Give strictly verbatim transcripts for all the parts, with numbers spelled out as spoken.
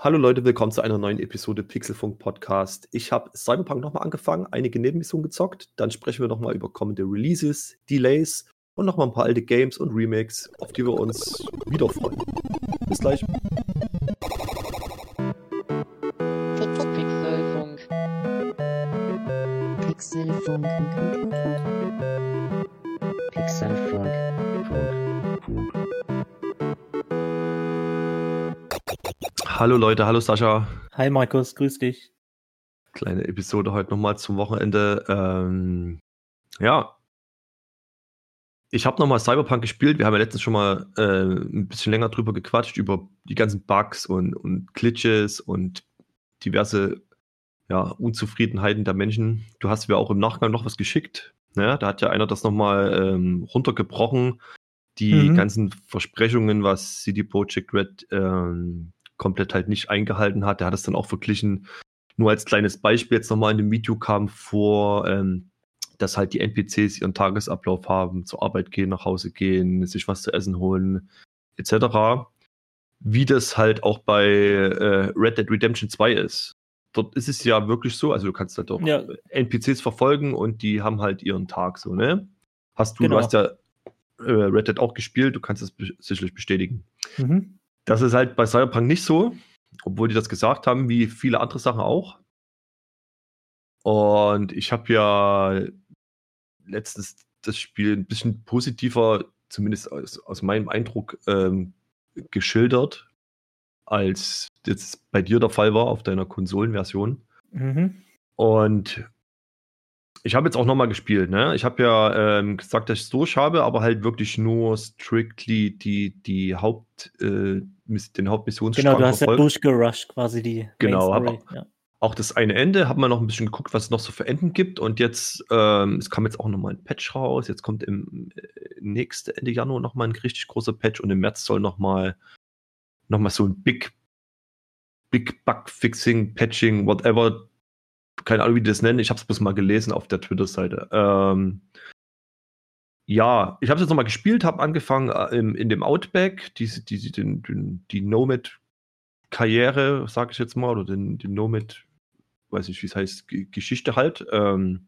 Hallo Leute, willkommen zu einer neuen Episode Pixelfunk Podcast. Ich habe Cyberpunk nochmal angefangen, einige Nebenmissionen gezockt. Dann sprechen wir nochmal über kommende Releases, Delays und nochmal ein paar alte Games und Remakes, auf die wir uns wieder freuen. Bis gleich. Pixelfunk. Pixelfunk. Pixelfunk. Hallo Leute, hallo Sascha. Hi Markus, grüß dich. Kleine Episode heute nochmal zum Wochenende. Ähm, ja, ich habe nochmal Cyberpunk gespielt. Wir haben ja letztens schon mal äh, ein bisschen länger drüber gequatscht, über die ganzen Bugs und, und Glitches und diverse ja, Unzufriedenheiten der Menschen. Du hast mir auch im Nachgang noch was geschickt. Ne? Da hat ja einer das nochmal ähm, runtergebrochen. Die Mhm. ganzen Versprechungen, was C D Projekt Red ähm, komplett halt nicht eingehalten hat. Der hat es dann auch verglichen. Nur als kleines Beispiel jetzt nochmal in dem Video kam vor, ähm, dass halt die N P Cs ihren Tagesablauf haben, zur Arbeit gehen, nach Hause gehen, sich was zu essen holen, et cetera. Wie das halt auch bei äh, Red Dead Redemption zwei ist. Dort ist es ja wirklich so, also du kannst halt auch Ja. N P Cs verfolgen und die haben halt ihren Tag so, ne? Hast du, Genau. du hast ja äh, Red Dead auch gespielt, du kannst das be- sicherlich bestätigen. Mhm. Das ist halt bei Cyberpunk nicht so, obwohl die das gesagt haben, wie viele andere Sachen auch. Und ich habe ja letztens das Spiel ein bisschen positiver, zumindest aus, aus meinem Eindruck, ähm, geschildert, als jetzt bei dir der Fall war auf deiner Konsolenversion. Mhm. Und ich habe jetzt auch nochmal gespielt, ne? Ich habe ja ähm, gesagt, dass ich es durch habe, aber halt wirklich nur strictly die, die Haupt, äh, Miss- den Hauptmissionsstrang Genau, du hast ja verfolgt. durchgerusht quasi die Genau, Main hab- Story. Ja. Auch das eine Ende, haben wir noch ein bisschen geguckt, was es noch so für Enden gibt. Und jetzt, ähm, es kam jetzt auch nochmal ein Patch raus. Jetzt kommt im äh, nächsten Ende Januar nochmal ein richtig großer Patch und im März soll nochmal noch mal so ein Big, Big Bug Fixing, Patching, whatever. Keine Ahnung, wie die das nennen. Ich habe es bloß mal gelesen auf der Twitter-Seite. Ähm, ja, ich habe es jetzt nochmal gespielt, habe angefangen äh, im, in dem Outback, diese, diese, den, den, die Nomad-Karriere, sage ich jetzt mal, oder den, den Nomad, weiß nicht, wie es heißt, G- Geschichte halt. Ähm,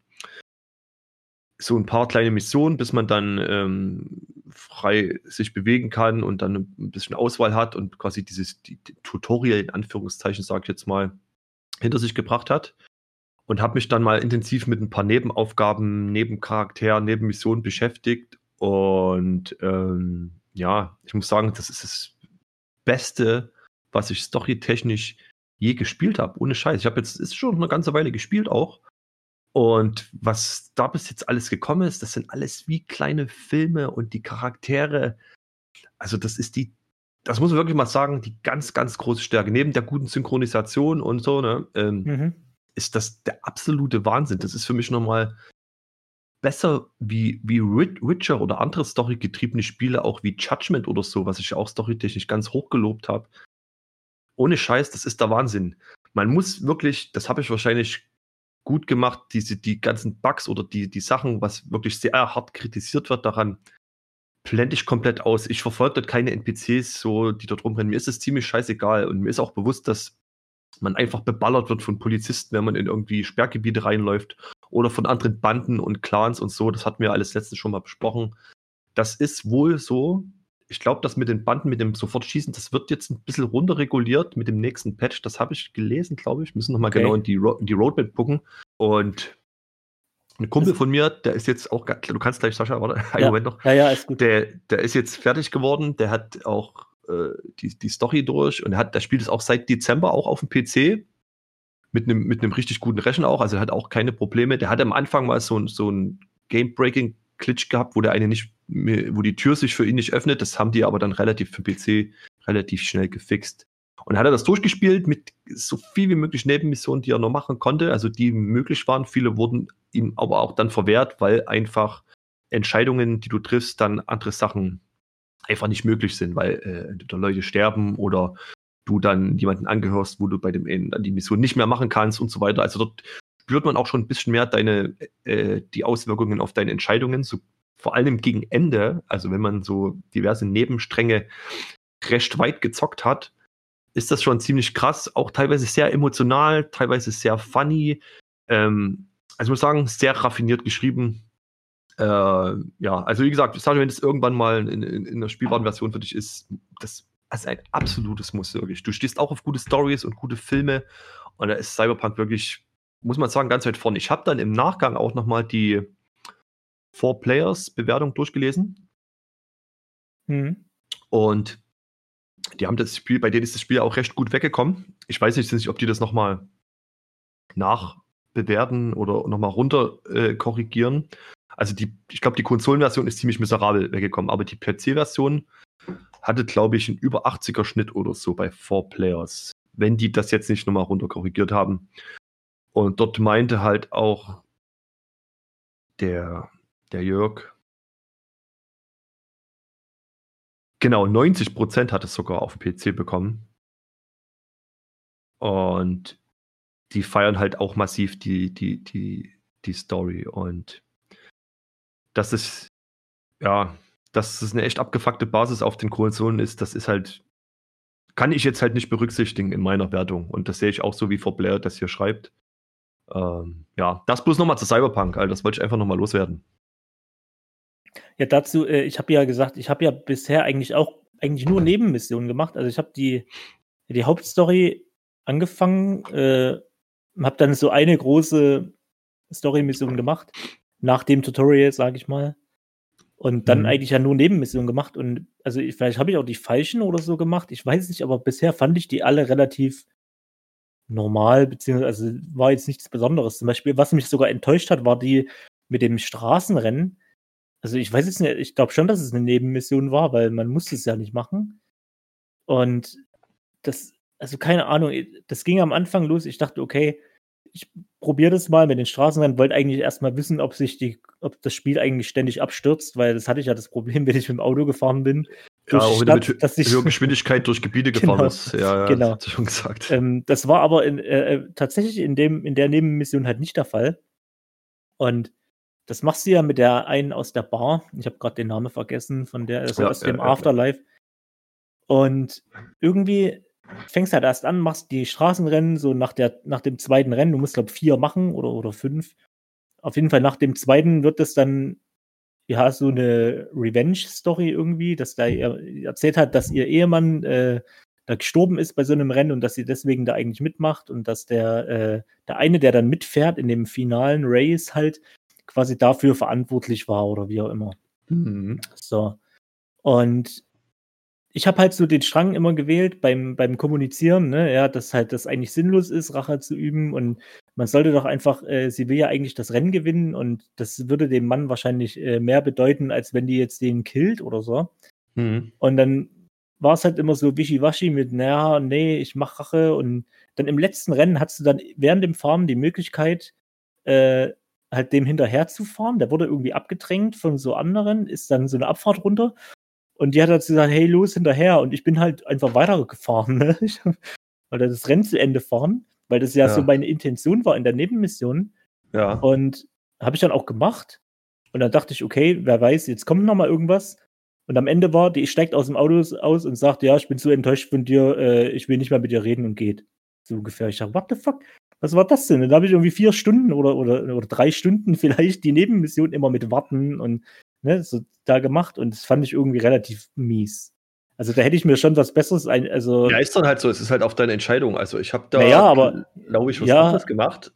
so ein paar kleine Missionen, bis man dann ähm, frei sich bewegen kann und dann ein bisschen Auswahl hat und quasi dieses die, die Tutorial in Anführungszeichen, sage ich jetzt mal, hinter sich gebracht hat. Und habe mich dann mal intensiv mit ein paar Nebenaufgaben, Nebencharakteren, Nebenmissionen beschäftigt. Und ähm, ja, ich muss sagen, das ist das Beste, was ich storytechnisch je gespielt habe. Ohne Scheiß. Ich habe jetzt, ist schon eine ganze Weile gespielt auch. Und was da bis jetzt alles gekommen ist, das sind alles wie kleine Filme und die Charaktere. Also das ist die, das muss man wirklich mal sagen, die ganz, ganz große Stärke. Neben der guten Synchronisation und so, ne, ähm, Mhm. ist das der absolute Wahnsinn. Das ist für mich nochmal besser wie, wie Wi- Witcher oder andere storygetriebene Spiele, auch wie Judgment oder so, was ich auch storytechnisch ganz hoch gelobt habe. Ohne Scheiß, das ist der Wahnsinn. Man muss wirklich, das habe ich wahrscheinlich gut gemacht, diese, die ganzen Bugs oder die, die Sachen, was wirklich sehr hart kritisiert wird daran, blende ich komplett aus. Ich verfolge dort keine N P Cs, so, die dort rumrennen. Mir ist es ziemlich scheißegal und mir ist auch bewusst, dass man einfach beballert wird von Polizisten, wenn man in irgendwie Sperrgebiete reinläuft oder von anderen Banden und Clans und so. Das hatten wir alles letztens schon mal besprochen. Das ist wohl so. Ich glaube, das mit den Banden, mit dem Sofortschießen, das wird jetzt ein bisschen runterreguliert mit dem nächsten Patch. Das habe ich gelesen, glaube ich. Wir müssen nochmal Okay. genau in die, Ro- in die Roadmap gucken. Und ein Kumpel Das- von mir, der ist jetzt auch, ga- du kannst gleich, Sascha, warte, einen Ja. Moment noch. Ja, ja, ist gut. Der, der ist jetzt fertig geworden, der hat auch äh, die, die Story durch und er hat, der spielt es auch seit Dezember auch auf dem P C mit einem mit einem richtig guten Rechner auch, also er hat auch keine Probleme. Der hat am Anfang mal so ein so ein Game-Breaking-Glitch gehabt, wo der eine nicht, mehr- wo die Tür sich für ihn nicht öffnet. Das haben die aber dann relativ für den P C relativ schnell gefixt. Und dann hat er das durchgespielt mit so viel wie möglich Nebenmissionen, die er noch machen konnte, also die möglich waren. Viele wurden ihm aber auch dann verwehrt, weil einfach Entscheidungen, die du triffst, dann andere Sachen einfach nicht möglich sind, weil äh, entweder Leute sterben oder du dann jemanden angehörst, wo du bei dem einen dann die Mission nicht mehr machen kannst und so weiter. Also dort spürt man auch schon ein bisschen mehr deine äh, die Auswirkungen auf deine Entscheidungen, so vor allem gegen Ende, also wenn man so diverse Nebenstränge recht weit gezockt hat, ist das schon ziemlich krass, auch teilweise sehr emotional, teilweise sehr funny. Ähm, also ich muss sagen, sehr raffiniert geschrieben. Äh, ja, also wie gesagt, Sergeant, wenn es irgendwann mal in, in, in der spielbaren Version für dich ist, das ist ein absolutes Muss, wirklich. Du stehst auch auf gute Stories und gute Filme und da ist Cyberpunk wirklich, muss man sagen, ganz weit vorne. Ich habe dann im Nachgang auch nochmal die Four Players Bewertung durchgelesen Mhm. und die haben das Spiel, bei denen ist das Spiel auch recht gut weggekommen. Ich weiß nicht, ob die das nochmal nachbewerten oder nochmal runter äh, korrigieren. Also die, ich glaube, die Konsolenversion ist ziemlich miserabel weggekommen, aber die P C-Version hatte, glaube ich, einen über achtziger Schnitt oder so bei Four Players, wenn die das jetzt nicht nochmal runter korrigiert haben. Und dort meinte halt auch der, der Jörg, genau, neunzig Prozent hat es sogar auf P C bekommen. Und die feiern halt auch massiv die, die, die, die Story. Und das ist, ja, dass es eine echt abgefuckte Basis auf den Konsolen ist, das ist halt, kann ich jetzt halt nicht berücksichtigen in meiner Wertung. Und das sehe ich auch so, wie For Blair das hier schreibt. Ähm, ja, das bloß nochmal zu Cyberpunk, Alter, das wollte ich einfach nochmal loswerden. Ja, dazu, äh, ich habe ja gesagt, ich habe ja bisher eigentlich auch eigentlich nur Nebenmissionen gemacht. Also ich habe die, die Hauptstory angefangen, äh, habe dann so eine große Story-Mission gemacht, nach dem Tutorial, sage ich mal. Und dann Mhm. eigentlich ja nur Nebenmissionen gemacht. Und also ich, vielleicht habe ich auch die falschen oder so gemacht. Ich weiß es nicht, aber bisher fand ich die alle relativ normal, beziehungsweise also war jetzt nichts Besonderes. Zum Beispiel, was mich sogar enttäuscht hat, war die mit dem Straßenrennen. Also ich weiß jetzt nicht, ich glaube schon, dass es eine Nebenmission war, weil man musste es ja nicht machen. Und das, also keine Ahnung, das ging am Anfang los. Ich dachte, okay, ich probiere das mal mit den Straßenrennen, wollte eigentlich erstmal wissen, ob sich die, ob das Spiel eigentlich ständig abstürzt, weil das hatte ich ja das Problem, wenn ich mit dem Auto gefahren bin. Ja, Durch die auch wieder mit Stadt, hö dass ich höherer Geschwindigkeit durch Gebiete gefahren genau, ist. Ja, ja, das genau. hast du schon gesagt. Ähm, das war aber in, äh, tatsächlich in dem, in der Nebenmission halt nicht der Fall. Und das machst du ja mit der einen aus der Bar. Ich habe gerade den Namen vergessen, von der, also Ja, aus ja, dem ja, ja. Afterlife. Und irgendwie fängst halt erst an, machst die Straßenrennen so nach, der, nach dem zweiten Rennen. Du musst, glaube ich, vier machen oder, oder fünf. Auf jeden Fall nach dem zweiten wird es dann ja so eine Revenge-Story irgendwie, dass da ihr erzählt hat, dass ihr Ehemann äh, da gestorben ist bei so einem Rennen und dass sie deswegen da eigentlich mitmacht und dass der, äh, der eine, der dann mitfährt in dem finalen Race halt quasi dafür verantwortlich war oder wie auch immer. Mhm. So. Und ich habe halt so den Strang immer gewählt beim, beim Kommunizieren, ne, ja, dass halt das eigentlich sinnlos ist, Rache zu üben und man sollte doch einfach, äh, sie will ja eigentlich das Rennen gewinnen und das würde dem Mann wahrscheinlich äh, mehr bedeuten, als wenn die jetzt den killt oder so. Mhm. Und dann war es halt immer so wischiwaschi mit, naja, nee, ich mach Rache und dann im letzten Rennen hattest du dann während dem Fahren die Möglichkeit, äh, halt dem hinterher zu fahren. Der wurde irgendwie abgedrängt von so anderen, ist dann so eine Abfahrt runter und die hat dazu gesagt, hey, los, hinterher. Und ich bin halt einfach weitergefahren, ne? Ich wollte das Rennen zu Ende fahren, weil das ja, Ja. so meine Intention war in der Nebenmission. Ja. Und habe ich dann auch gemacht. Und dann dachte ich, okay, wer weiß, jetzt kommt noch mal irgendwas. Und am Ende war, die steigt aus dem Auto aus und sagt, ja, ich bin so enttäuscht von dir, äh, ich will nicht mehr mit dir reden und geht. So ungefähr. Ich dachte, what the fuck? Was war das denn? Und da habe ich irgendwie vier Stunden oder, oder, oder drei Stunden vielleicht die Nebenmission immer mit Warten und ne, so da gemacht. Und das fand ich irgendwie relativ mies. Also da hätte ich mir schon was Besseres ein, also. Ja, ist dann halt so, es ist halt auf deine Entscheidung. Also ich habe da, Naja, aber glaube ich, was ja, anderes gemacht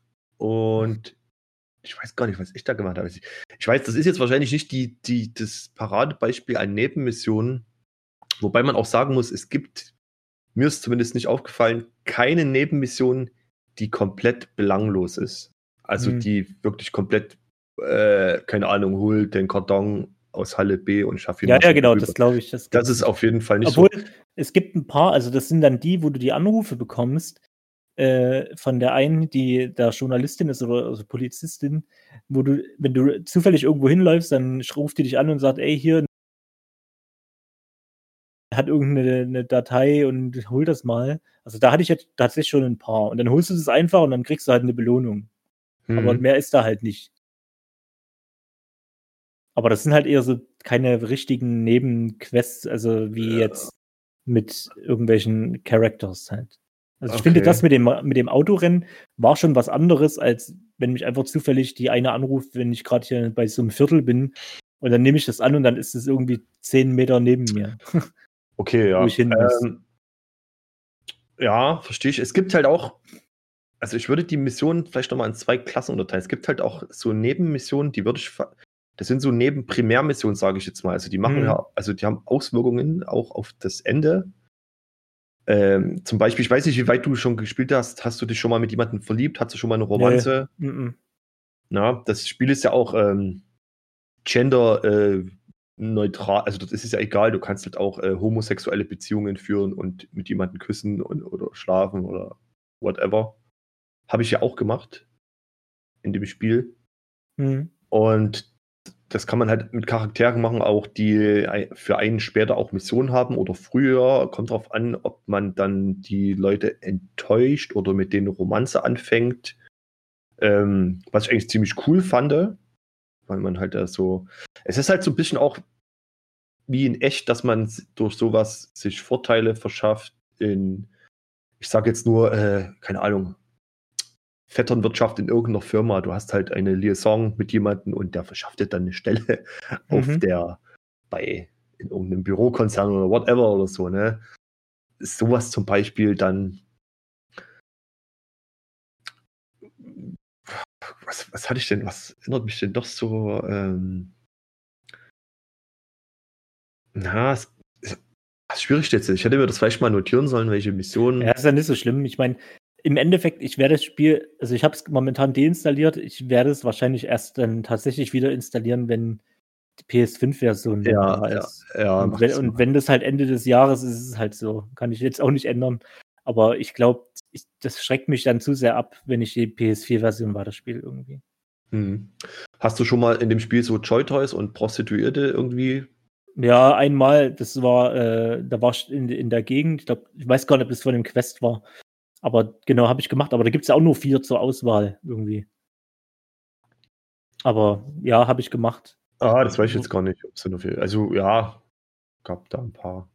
und ich weiß gar nicht, was ich da gemacht habe. Ich ich weiß, das ist jetzt wahrscheinlich nicht die, die, das Paradebeispiel an Nebenmissionen, wobei man auch sagen muss, es gibt, mir ist zumindest nicht aufgefallen, keine Nebenmission, die komplett belanglos ist. Also Hm. die wirklich komplett, äh, keine Ahnung, holt den Karton aus Halle B und schafft ihn ja, mal ja, schnell genau, rüber. das glaube ich. Das, Das gibt's ist nicht. auf jeden Fall nicht Obwohl, so. es gibt ein paar, also das sind dann die, wo du die Anrufe bekommst, äh, von der einen, die da Journalistin ist oder also Polizistin, wo du, wenn du zufällig irgendwo hinläufst, dann ruft die dich an und sagt, ey, hier hat irgendeine eine Datei und hol das mal. Also da hatte ich jetzt tatsächlich schon ein paar. Und dann holst du das einfach und dann kriegst du halt eine Belohnung. Aber Mhm. mehr ist da halt nicht. Aber das sind halt eher so keine richtigen Nebenquests, also wie Ja. jetzt mit irgendwelchen Characters halt. Also ich Okay. finde, das mit dem, mit dem Autorennen war schon was anderes, als wenn mich einfach zufällig die eine anruft, wenn ich gerade hier bei so einem Viertel bin und dann nehme ich das an und dann ist es irgendwie zehn Meter neben mir, Okay, wo ja. ich hin muss. Ähm, ja, verstehe ich. Es gibt halt auch, also ich würde die Missionen vielleicht nochmal in zwei Klassen unterteilen. Es gibt halt auch so Nebenmissionen, die würde ich, ver- das sind so Neben-Primärmissionen, sage ich jetzt mal. Also die machen Mhm. ja, also die haben Auswirkungen auch auf das Ende. Ähm, zum Beispiel, ich weiß nicht, wie weit du schon gespielt hast. Hast du dich schon mal mit jemandem verliebt? Hast du schon mal eine Romanze? Mhm. Na, das Spiel ist ja auch ähm, gender äh, neutral, also das ist ja egal, du kannst halt auch äh, homosexuelle Beziehungen führen und mit jemandem küssen und, oder schlafen oder whatever. Habe ich ja auch gemacht in dem Spiel. Mhm. Und das kann man halt mit Charakteren machen, auch die ei- für einen später auch Missionen haben oder früher. Kommt drauf an, ob man dann die Leute enttäuscht oder mit denen Romanze anfängt. Ähm, was ich eigentlich ziemlich cool fand, weil man halt da so. Es ist halt so ein bisschen auch wie in echt, dass man s- durch sowas sich Vorteile verschafft in, ich sage jetzt nur, äh, keine Ahnung, Vetternwirtschaft in irgendeiner Firma. Du hast halt eine Liaison mit jemandem und der verschafft dir dann eine Stelle auf Mhm. der, bei, in irgendeinem Bürokonzern oder whatever oder so, ne? Sowas zum Beispiel dann, was, was hatte ich denn, was erinnert mich denn doch so, ähm, na, es ist ist schwierig jetzt. Ich hätte mir das vielleicht mal notieren sollen, welche Missionen. Ja, ist ja nicht so schlimm. Ich meine, im Endeffekt, ich werde das Spiel, also ich habe es momentan deinstalliert, ich werde es wahrscheinlich erst dann tatsächlich wieder installieren, wenn die P S fünf Version dann Ja, da ja, ist. ja, Und macht wenn, das und mal. wenn das halt Ende des Jahres ist, ist es halt so. Kann ich jetzt auch nicht ändern. Aber ich glaube, das schreckt mich dann zu sehr ab, wenn ich die P S vier Version weiterspiele irgendwie. Hm. Hast du schon mal in dem Spiel so Joy-Toys und Prostituierte irgendwie? Ja, einmal, das war, äh, da war ich in, in der Gegend, ich glaube, ich weiß gar nicht, ob das von dem Quest war. Aber genau, habe ich gemacht. Aber da gibt es ja auch nur vier zur Auswahl irgendwie. Aber ja, habe ich gemacht. Ah, das weiß ich jetzt gar nicht, ob es da noch viel. Also ja, gab da ein paar.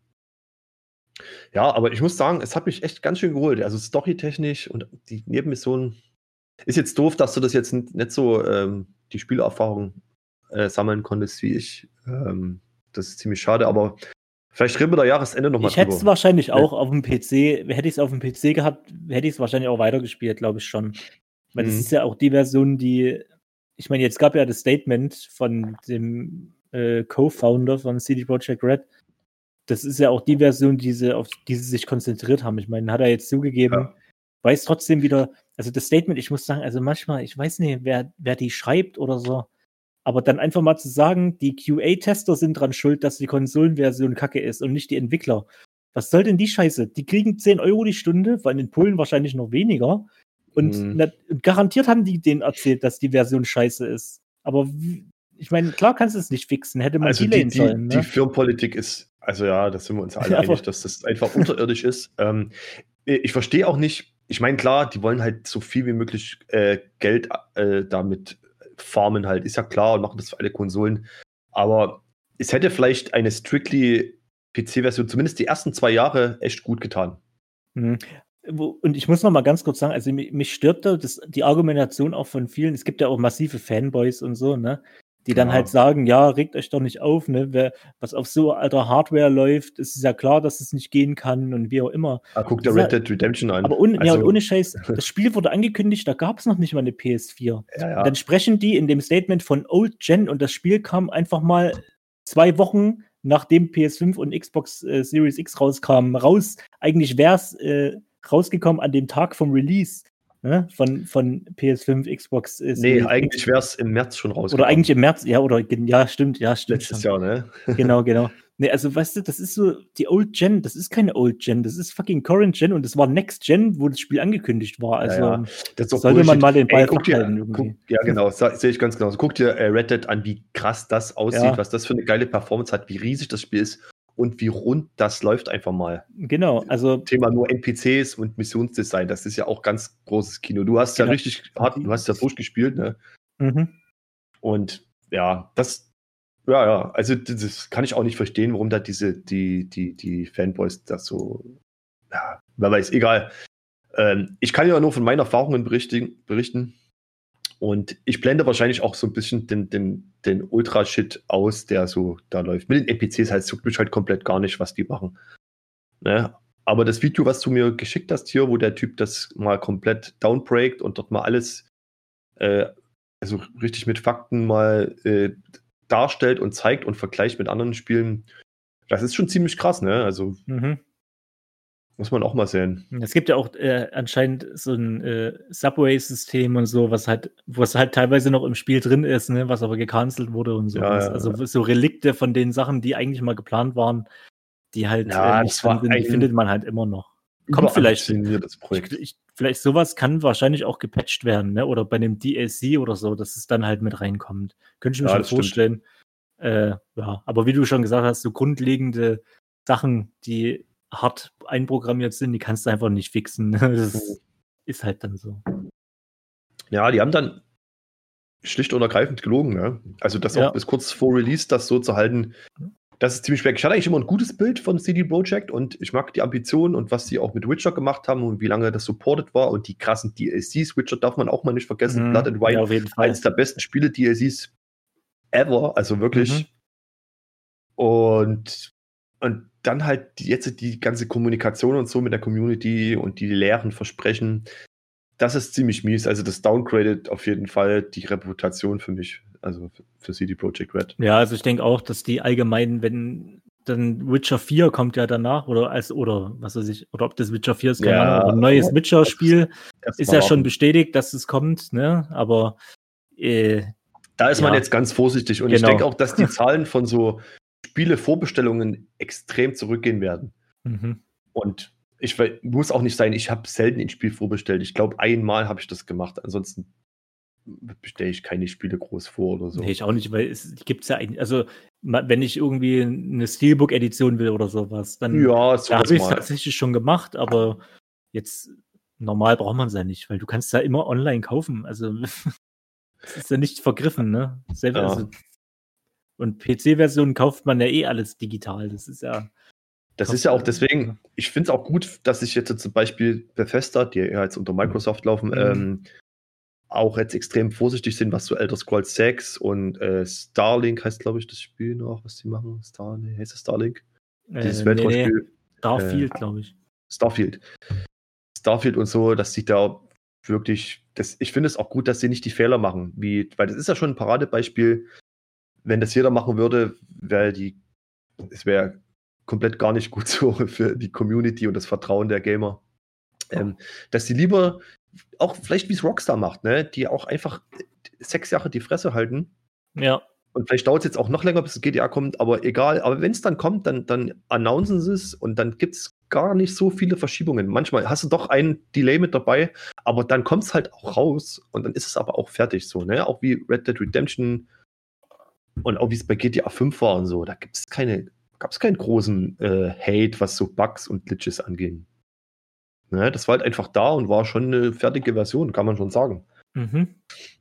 Ja, aber ich muss sagen, es hat mich echt ganz schön geholt. Also storytechnisch und die Nebenmissionen. Ist jetzt doof, dass du das jetzt n- nicht so ähm, die Spielerfahrung äh, sammeln konntest wie ich. Ähm, das ist ziemlich schade, aber vielleicht reden wir da Jahresende nochmal Ich hätte es drüber. wahrscheinlich Ja. auch auf dem P C, hätte ich es auf dem P C gehabt, hätte ich es wahrscheinlich auch weitergespielt, glaube ich schon. Weil das Mhm. ist ja auch die Version, die, ich meine, jetzt gab ja das Statement von dem äh, Co-Founder von C D Projekt Red. Das ist ja auch die Version, die sie, auf die sie sich konzentriert haben. Ich meine, hat er jetzt zugegeben, Ja. weiß trotzdem wieder, also das Statement, ich muss sagen, also manchmal, ich weiß nicht, wer, wer die schreibt oder so, aber dann einfach mal zu sagen, die Q A-Tester sind dran schuld, dass die Konsolenversion kacke ist und nicht die Entwickler. Was soll denn die Scheiße? Die kriegen zehn Euro die Stunde, weil in Polen wahrscheinlich noch weniger. Und Mhm. na, garantiert haben die denen erzählt, dass die Version scheiße ist. Aber wie, ich meine, klar kannst du es nicht fixen, hätte man Also die, delayen die, sollen. die Ne? Firmenpolitik ist, also ja, da sind wir uns alle Aber einig, dass das einfach unterirdisch ist. Ähm, ich verstehe auch nicht, ich meine, klar, die wollen halt so viel wie möglich äh, Geld äh, damit farmen halt, ist ja klar und machen das für alle Konsolen. Aber es hätte vielleicht eine strictly P C-Version, zumindest die ersten zwei Jahre, echt gut getan. Mhm. Wo- Und ich muss noch mal ganz kurz sagen, also mich, mich stört da das, die Argumentation auch von vielen. Es gibt ja auch massive Fanboys und so, ne, die dann Ja. halt sagen, ja, regt euch doch nicht auf, ne, wer, was auf so alter Hardware läuft, es ist ja klar, dass es nicht gehen kann und wie auch immer. Ah, guck Das dir ist Red ja, Dead Redemption an. aber ohne, ja, und Also, ohne Scheiß, das Spiel wurde angekündigt, da gab es noch nicht mal eine P S vier. ja, Und dann ja. sprechen die in dem Statement von Old Gen und das Spiel kam einfach mal zwei Wochen nachdem P S fünf und Xbox äh, Series X rauskamen, raus. Eigentlich wäre es äh, rausgekommen an dem Tag vom Release, ne, von, von P S fünf, Xbox äh, Nee, Series X. eigentlich wäre es im März schon Oder rausgekommen. eigentlich im März, ja, oder gen- ja, stimmt, ja, stimmt Letztes schon. Jahr, ne? Genau, genau. Nee, also weißt du, das ist so die Old Gen, das ist keine Old Gen, das ist fucking Current Gen und das war Next Gen, wo das Spiel angekündigt war. Also Ja, ja. Das ist doch sollte man Bullshit. mal den Ball Ey, guck dir, flach halten irgendwie. guck, ja genau, sa- sehe ich ganz genau. Guck dir äh, Red Dead an, wie krass das aussieht, Ja. was das für eine geile Performance hat, wie riesig das Spiel ist und wie rund das läuft einfach mal. Genau, also Thema nur N P Cs und Missionsdesign, das ist ja auch ganz großes Kino. Du hast ja Genau. richtig hart, du hast ja durchgespielt, ne? mhm. Und ja, das, Ja, ja, also das das kann ich auch nicht verstehen, warum da diese, die, die, die Fanboys das so, ja, wer weiß, egal. Ähm, ich kann ja nur von meinen Erfahrungen berichten, berichten und ich blende wahrscheinlich auch so ein bisschen den, den, den Ultra-Shit aus, der so da läuft. Mit den N P Cs halt, juckt mich halt komplett gar nicht, was die machen. Ne? Aber das Video, was du mir geschickt hast hier, wo der Typ das mal komplett downbreakt und dort mal alles, äh, also richtig mit Fakten mal äh, darstellt und zeigt und vergleicht mit anderen Spielen, das ist schon ziemlich krass, ne? Also Mhm. muss man auch mal sehen. Es gibt ja auch äh, anscheinend so ein äh, Subway-System und so, was halt, was halt teilweise noch im Spiel drin ist, ne, was aber gecancelt wurde und so. Ja, ja, Also ja. so Relikte von den Sachen, die eigentlich mal geplant waren, die halt Ja, äh, nicht das drin war sind, die ein findet man halt immer noch. Kommt vielleicht. überambitioniertes Ich, Projekt. ich, vielleicht sowas kann wahrscheinlich auch gepatcht werden, ne? Oder bei einem D L C oder so, dass es dann halt mit reinkommt. Könnte ich mir Ja, schon das stimmt. vorstellen. Äh, ja, aber wie du schon gesagt hast, so grundlegende Sachen, die hart einprogrammiert sind, die kannst du einfach nicht fixen. Das ist halt dann so. Ja, die haben dann schlicht und ergreifend gelogen, ne? Also das Ja. auch bis kurz vor Release das so zu halten, das ist ziemlich schwer. Ich hatte eigentlich immer ein gutes Bild von C D Projekt und ich mag die Ambitionen und was sie auch mit Witcher gemacht haben und wie lange das supported war und die krassen D L Cs. Witcher darf man auch mal nicht vergessen. Mhm. Blood and Wine, Ja, auf jeden Fall. eines der besten Spiele-D L Cs ever, also wirklich. Mhm. Und, und dann halt die, jetzt die ganze Kommunikation und so mit der Community und die leeren Versprechen, das ist ziemlich mies. Also das downgradet auf jeden Fall die Reputation für mich, also für, für C D Projekt Red. Ja, also ich denke auch, dass die allgemein, wenn dann Witcher vier kommt ja danach, oder als, oder was weiß ich, oder ob das Witcher vier ist, keine Ja, Ahnung, aber ein neues aber Witcher-Spiel Erst ist mal ja schon warten. bestätigt, dass es kommt, ne? Aber äh, Da ist man ja. jetzt ganz vorsichtig und ich Genau. denke auch, dass die Zahlen von so Spiele-Vorbestellungen extrem zurückgehen werden. Mhm. Und ich we- muss auch nicht sein, ich habe selten ein Spiel vorbestellt. Ich glaube, einmal habe ich das gemacht. Ansonsten bestelle ich keine Spiele groß vor oder so. Nee, ich auch nicht, weil es gibt's ja eigentlich, also ma- wenn ich irgendwie eine Steelbook-Edition will oder sowas, dann Ja, da sowas habe ich es mal. tatsächlich schon gemacht, aber jetzt normal braucht man es ja nicht, weil du kannst ja immer online kaufen. Also es ist ja nicht vergriffen, ne? Selbst, Ja. also, und P C-Versionen kauft man ja eh alles digital. Das ist ja. Das Kostet- ist ja auch deswegen, ich finde es auch gut, dass sich jetzt zum Beispiel Bethesda, die ja jetzt unter Microsoft laufen, Mhm. ähm, auch jetzt extrem vorsichtig sind, was so Elder Scrolls sechs und äh, Starlink heißt, glaube ich, das Spiel noch, was die machen. Starlink, heißt das Starlink? Dieses Äh, nee, nee. Weltraumspiel. Starfield, Äh, glaube ich. Starfield. Starfield und so, dass die da wirklich, das, ich finde es auch gut, dass sie nicht die Fehler machen, wie, weil das ist ja schon ein Paradebeispiel, wenn das jeder machen würde, wäre die, es wäre komplett gar nicht gut so für die Community und das Vertrauen der Gamer. Ähm, dass die lieber auch vielleicht wie es Rockstar macht, ne, die auch einfach sechs Jahre die Fresse halten. Ja. Und vielleicht dauert es jetzt auch noch länger, bis das G T A kommt, aber egal. Aber wenn es dann kommt, dann, dann announcen sie es und dann gibt es gar nicht so viele Verschiebungen. Manchmal hast du doch ein Delay mit dabei, aber dann kommt es halt auch raus und dann ist es aber auch fertig so, ne? Auch wie Red Dead Redemption und auch wie es bei G T A fünf war und so. Da gibt es keine, gab es keinen großen äh, Hate, was so Bugs und Glitches anging. Ne? Das war halt einfach da und war schon eine fertige Version, kann man schon sagen. Mhm.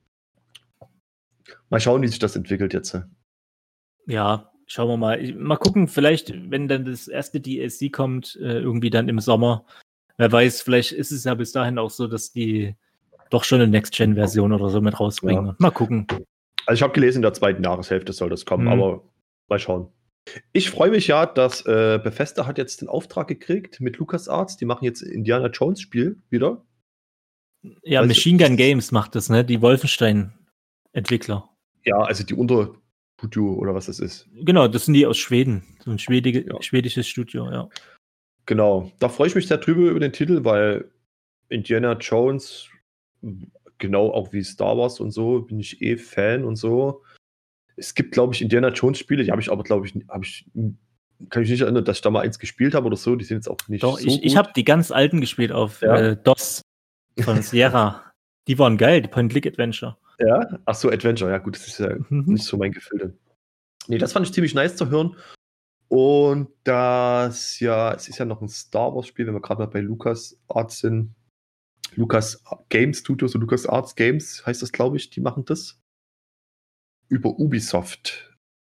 Mal schauen, wie sich das entwickelt jetzt. Ja, schauen wir mal. Ich, mal gucken, vielleicht, wenn dann das erste D L C kommt, äh, irgendwie dann im Sommer. Wer weiß, vielleicht ist es ja bis dahin auch so, dass die doch schon eine Next-Gen-Version oder so mit rausbringen. Ja. Mal gucken. Also ich habe gelesen, in der zweiten Jahreshälfte soll das kommen, Mhm. aber mal schauen. Ich freue mich ja, dass äh, Bethesda hat jetzt den Auftrag gekriegt mit LucasArts. Die machen jetzt Indiana Jones Spiel wieder. Ja, Weiß- Machine Gun Games macht das, ne? Die Wolfenstein-Entwickler. Ja, also die Unterstudio oder was das ist. Genau, das sind die aus Schweden. So ein schwedige, Ja. schwedisches Studio, ja. Genau. Da freue ich mich sehr drüber über den Titel, weil Indiana Jones, genau auch wie Star Wars und so, bin ich eh Fan und so. Es gibt, glaube ich, Indiana Jones Spiele, die habe ich aber, glaube ich, habe ich, kann ich mich nicht erinnern, dass ich da mal eins gespielt habe oder so. Die sind jetzt auch nicht Doch, so ich, gut. ich habe die ganz alten gespielt auf Ja. äh, DOS von Sierra. Die waren geil, die Point-Click-Adventure. Ja, ach so, Adventure, ja gut, das ist ja Mhm. nicht so mein Gefilde. Nee, das fand ich ziemlich nice zu hören. Und das, ja, es ist ja noch ein Star Wars Spiel, wenn wir gerade mal bei LucasArts sind. Lucas Games Studios, so LucasArts Games heißt das, glaube ich, die machen das. Über Ubisoft.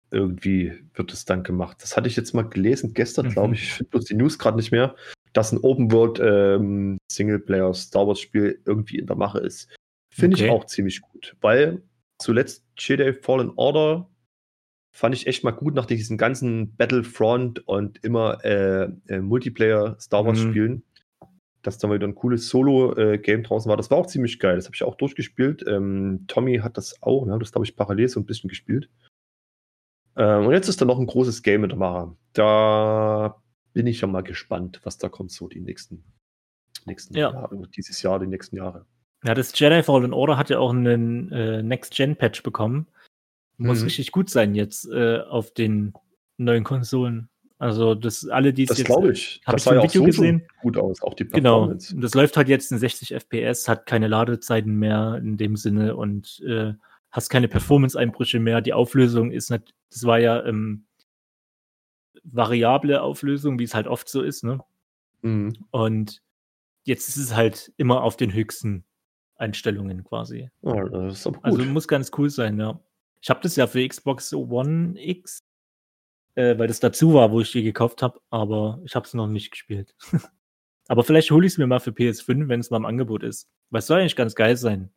irgendwie wird es dann gemacht. Das hatte ich jetzt mal gelesen, gestern, glaube Mhm. ich. Ich finde bloß die News gerade nicht mehr, dass ein Open-World ähm, Singleplayer Star Wars-Spiel irgendwie in der Mache ist. Finde ich Okay. auch ziemlich gut, weil zuletzt Jedi Fallen Order fand ich echt mal gut nach diesen ganzen Battlefront und immer äh, äh, Multiplayer Star Wars Mhm. Spielen, dass da mal wieder ein cooles Solo-Game draußen war. Das war auch ziemlich geil. Das habe ich auch durchgespielt. Ähm, Tommy hat das auch, wir haben das, glaube ich, parallel so ein bisschen gespielt. Ähm, und jetzt ist da noch ein großes Game in der Mache. Da bin ich ja mal gespannt, was da kommt, so die nächsten, nächsten Ja. Jahre, dieses Jahr, die nächsten Jahre. Ja, das Jedi Fallen Order hat ja auch einen äh, Next-Gen-Patch bekommen. Muss Mhm. richtig gut sein jetzt äh, auf den neuen Konsolen. Also das alle, die es Das jetzt glaube ich. habe Das ich sah so ein ja auch Video so schon gesehen. gut aus, auch die Genau. Performance. Und das läuft halt jetzt in sechzig F P S, hat keine Ladezeiten mehr in dem Sinne und äh, hast keine Performance-Einbrüche mehr. Die Auflösung ist nicht, das war ja ähm, variable Auflösung, wie es halt oft so ist, ne? Mhm. Und jetzt ist es halt immer auf den höchsten Einstellungen quasi. Ja, das ist aber gut. Also muss ganz cool sein, ja. Ich habe das ja für Xbox One X, äh, weil das dazu war, wo ich die gekauft habe, aber ich habe es noch nicht gespielt. Aber vielleicht hole ich es mir mal für P S fünf, wenn es mal im Angebot ist. Weil es soll eigentlich ganz geil sein.